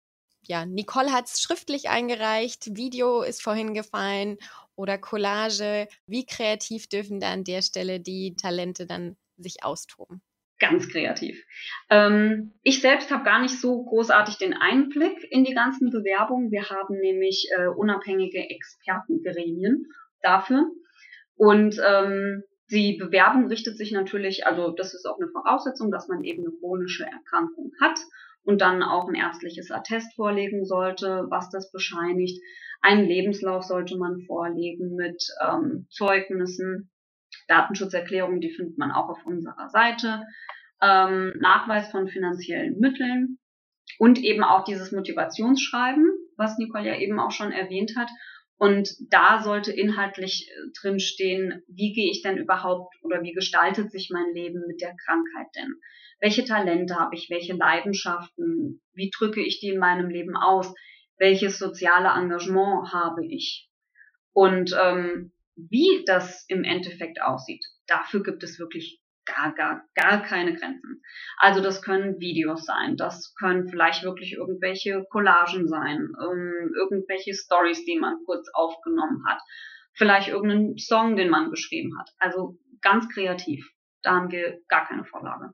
[SPEAKER 1] Ja, Nicole hat es schriftlich eingereicht, Video ist vorhin gefallen oder Collage. Wie kreativ dürfen da an der Stelle die Talente dann sich austoben?
[SPEAKER 2] Ganz kreativ. Ähm, ich selbst habe gar nicht so großartig den Einblick in die ganzen Bewerbungen. Wir haben nämlich äh, unabhängige Expertengremien dafür. Und ähm, Die Bewerbung richtet sich natürlich, also das ist auch eine Voraussetzung, dass man eben eine chronische Erkrankung hat und dann auch ein ärztliches Attest vorlegen sollte, was das bescheinigt. Einen Lebenslauf sollte man vorlegen mit ähm, Zeugnissen, Datenschutzerklärungen, die findet man auch auf unserer Seite, ähm, Nachweis von finanziellen Mitteln und eben auch dieses Motivationsschreiben, was Nicole ja eben auch schon erwähnt hat. Und da sollte inhaltlich drin stehen, wie gehe ich denn überhaupt oder wie gestaltet sich mein Leben mit der Krankheit denn? Welche Talente habe ich? Welche Leidenschaften? Wie drücke ich die in meinem Leben aus? Welches soziale Engagement habe ich? Und ähm, wie das im Endeffekt aussieht, dafür gibt es wirklich gar, gar, gar keine Grenzen. Also das können Videos sein, das können vielleicht wirklich irgendwelche Collagen sein, ähm, irgendwelche Stories, die man kurz aufgenommen hat, vielleicht irgendeinen Song, den man geschrieben hat. Also ganz kreativ. Da haben wir gar keine Vorlage.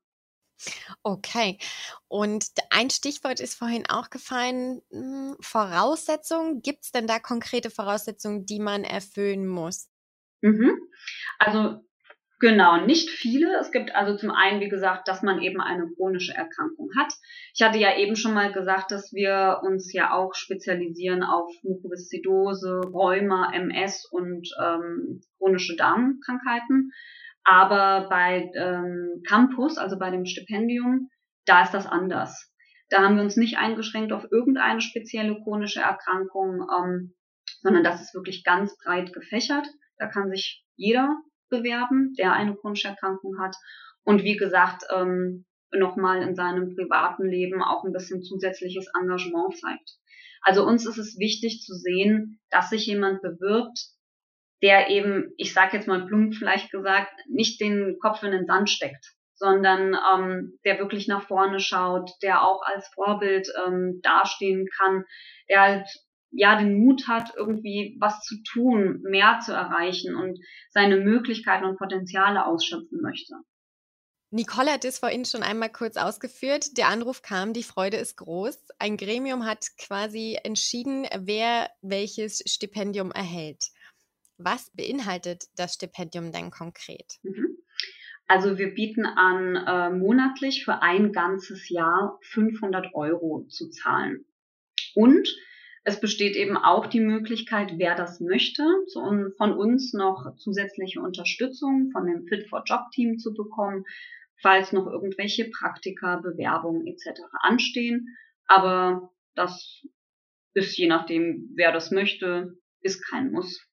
[SPEAKER 1] Okay. Und ein Stichwort ist vorhin auch gefallen, hm, Voraussetzungen. Gibt es denn da konkrete Voraussetzungen, die man erfüllen muss?
[SPEAKER 2] Mhm. Also genau, nicht viele. Es gibt also zum einen, wie gesagt, dass man eben eine chronische Erkrankung hat. Ich hatte ja eben schon mal gesagt, dass wir uns ja auch spezialisieren auf Mukoviszidose, Rheuma, M S und ähm, chronische Darmkrankheiten. Aber bei ähm, Campus, also bei dem Stipendium, da ist das anders. Da haben wir uns nicht eingeschränkt auf irgendeine spezielle chronische Erkrankung, ähm, sondern das ist wirklich ganz breit gefächert. Da kann sich jeder bewerben, der eine chronische Erkrankung hat. Und wie gesagt, ähm, nochmal in seinem privaten Leben auch ein bisschen zusätzliches Engagement zeigt. Also uns ist es wichtig zu sehen, dass sich jemand bewirbt, der eben, ich sage jetzt mal plump vielleicht gesagt, nicht den Kopf in den Sand steckt, sondern ähm, der wirklich nach vorne schaut, der auch als Vorbild ähm, dastehen kann, der halt ja den Mut hat, irgendwie was zu tun, mehr zu erreichen und seine Möglichkeiten und Potenziale ausschöpfen möchte.
[SPEAKER 1] Nicole hat es vorhin schon einmal kurz ausgeführt. Der Anruf kam, die Freude ist groß. Ein Gremium hat quasi entschieden, wer welches Stipendium erhält. Was beinhaltet das Stipendium denn konkret?
[SPEAKER 2] Mhm. Also wir bieten an, äh, monatlich für ein ganzes Jahr fünfhundert Euro zu zahlen. Und es besteht eben auch die Möglichkeit, wer das möchte, von uns noch zusätzliche Unterstützung von dem Fit for Job Team zu bekommen, falls noch irgendwelche Praktika, Bewerbungen et cetera anstehen. Aber das ist je nachdem, wer das möchte, ist kein Muss.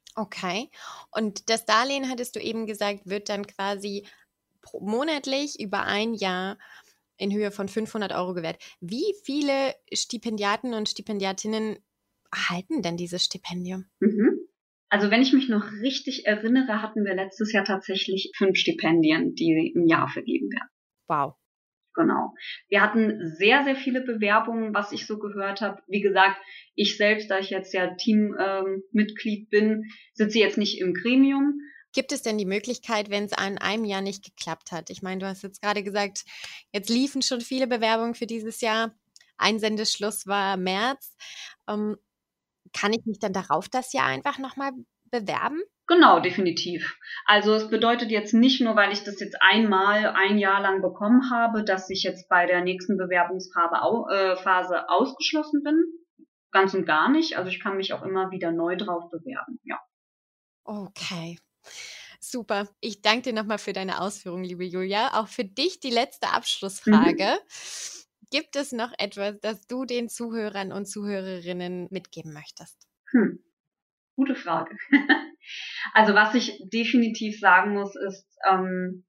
[SPEAKER 1] Okay. Und das Darlehen, hattest du eben gesagt, wird dann quasi pro- monatlich über ein Jahr in Höhe von fünfhundert Euro gewährt. Wie viele Stipendiaten und Stipendiatinnen erhalten denn dieses Stipendium?
[SPEAKER 2] Mhm. Also wenn ich mich noch richtig erinnere, hatten wir letztes Jahr tatsächlich fünf Stipendien, die im Jahr vergeben werden.
[SPEAKER 1] Wow.
[SPEAKER 2] Genau. Wir hatten sehr, sehr viele Bewerbungen, was ich so gehört habe. Wie gesagt, ich selbst, da ich jetzt ja Teammitglied ähm, bin, sitze jetzt nicht im Gremium.
[SPEAKER 1] Gibt es denn die Möglichkeit, wenn es in einem Jahr nicht geklappt hat? Ich meine, du hast jetzt gerade gesagt, jetzt liefen schon viele Bewerbungen für dieses Jahr. Einsendeschluss war März. Ähm, kann ich mich dann darauf das Jahr einfach nochmal bewerben?
[SPEAKER 2] Genau, definitiv. Also es bedeutet jetzt nicht nur, weil ich das jetzt einmal ein Jahr lang bekommen habe, dass ich jetzt bei der nächsten Bewerbungsphase au äh, Phase ausgeschlossen bin. Ganz und gar nicht. Also ich kann mich auch immer wieder neu drauf bewerben, ja.
[SPEAKER 1] Okay. Super. Ich danke dir nochmal für deine Ausführungen, liebe Julia. Auch für dich die letzte Abschlussfrage. Mhm. Gibt es noch etwas, das du den Zuhörern und Zuhörerinnen mitgeben möchtest?
[SPEAKER 2] Hm. Gute Frage. Also was ich definitiv sagen muss, ist, ähm,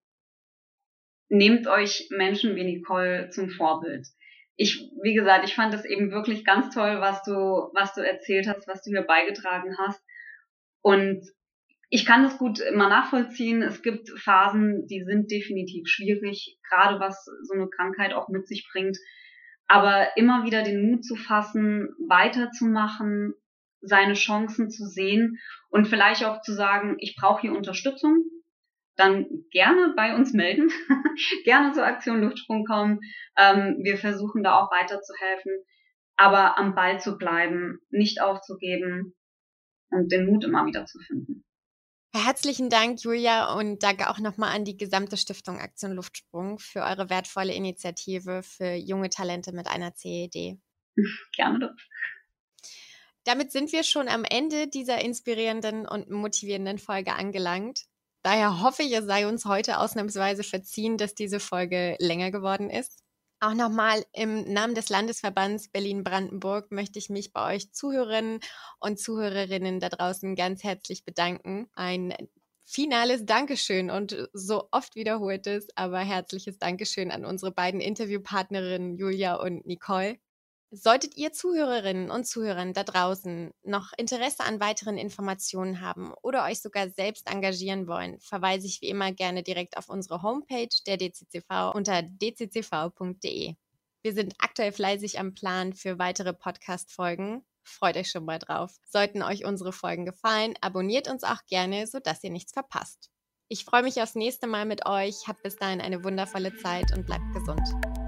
[SPEAKER 2] nehmt euch Menschen wie Nicole zum Vorbild. Ich, wie gesagt, ich fand es eben wirklich ganz toll, was du, was du erzählt hast, was du hier beigetragen hast. Und ich kann das gut immer nachvollziehen. Es gibt Phasen, die sind definitiv schwierig, gerade was so eine Krankheit auch mit sich bringt. Aber immer wieder den Mut zu fassen, weiterzumachen, seine Chancen zu sehen und vielleicht auch zu sagen, ich brauche hier Unterstützung, dann gerne bei uns melden, gerne zur Aktion Luftsprung kommen. Ähm, wir versuchen da auch weiterzuhelfen, aber am Ball zu bleiben, nicht aufzugeben und den Mut immer wieder zu finden.
[SPEAKER 1] Herzlichen Dank, Julia, und danke auch nochmal an die gesamte Stiftung Aktion Luftsprung für eure wertvolle Initiative für junge Talente mit einer C E D.
[SPEAKER 2] Gerne doch.
[SPEAKER 1] Damit sind wir schon am Ende dieser inspirierenden und motivierenden Folge angelangt. Daher hoffe ich, es sei uns heute ausnahmsweise verziehen, dass diese Folge länger geworden ist. Auch nochmal im Namen des Landesverbands Berlin-Brandenburg möchte ich mich bei euch Zuhörerinnen und Zuhörerinnen da draußen ganz herzlich bedanken. Ein finales Dankeschön und so oft wiederholtes, aber herzliches Dankeschön an unsere beiden Interviewpartnerinnen Julia und Nicole. Solltet ihr Zuhörerinnen und Zuhörern da draußen noch Interesse an weiteren Informationen haben oder euch sogar selbst engagieren wollen, verweise ich wie immer gerne direkt auf unsere Homepage der D C C V unter d c c v punkt d e. Wir sind aktuell fleißig am Plan für weitere Podcast-Folgen. Freut euch schon mal drauf. Sollten euch unsere Folgen gefallen, abonniert uns auch gerne, sodass ihr nichts verpasst. Ich freue mich aufs nächste Mal mit euch. Habt bis dahin eine wundervolle Zeit und bleibt gesund.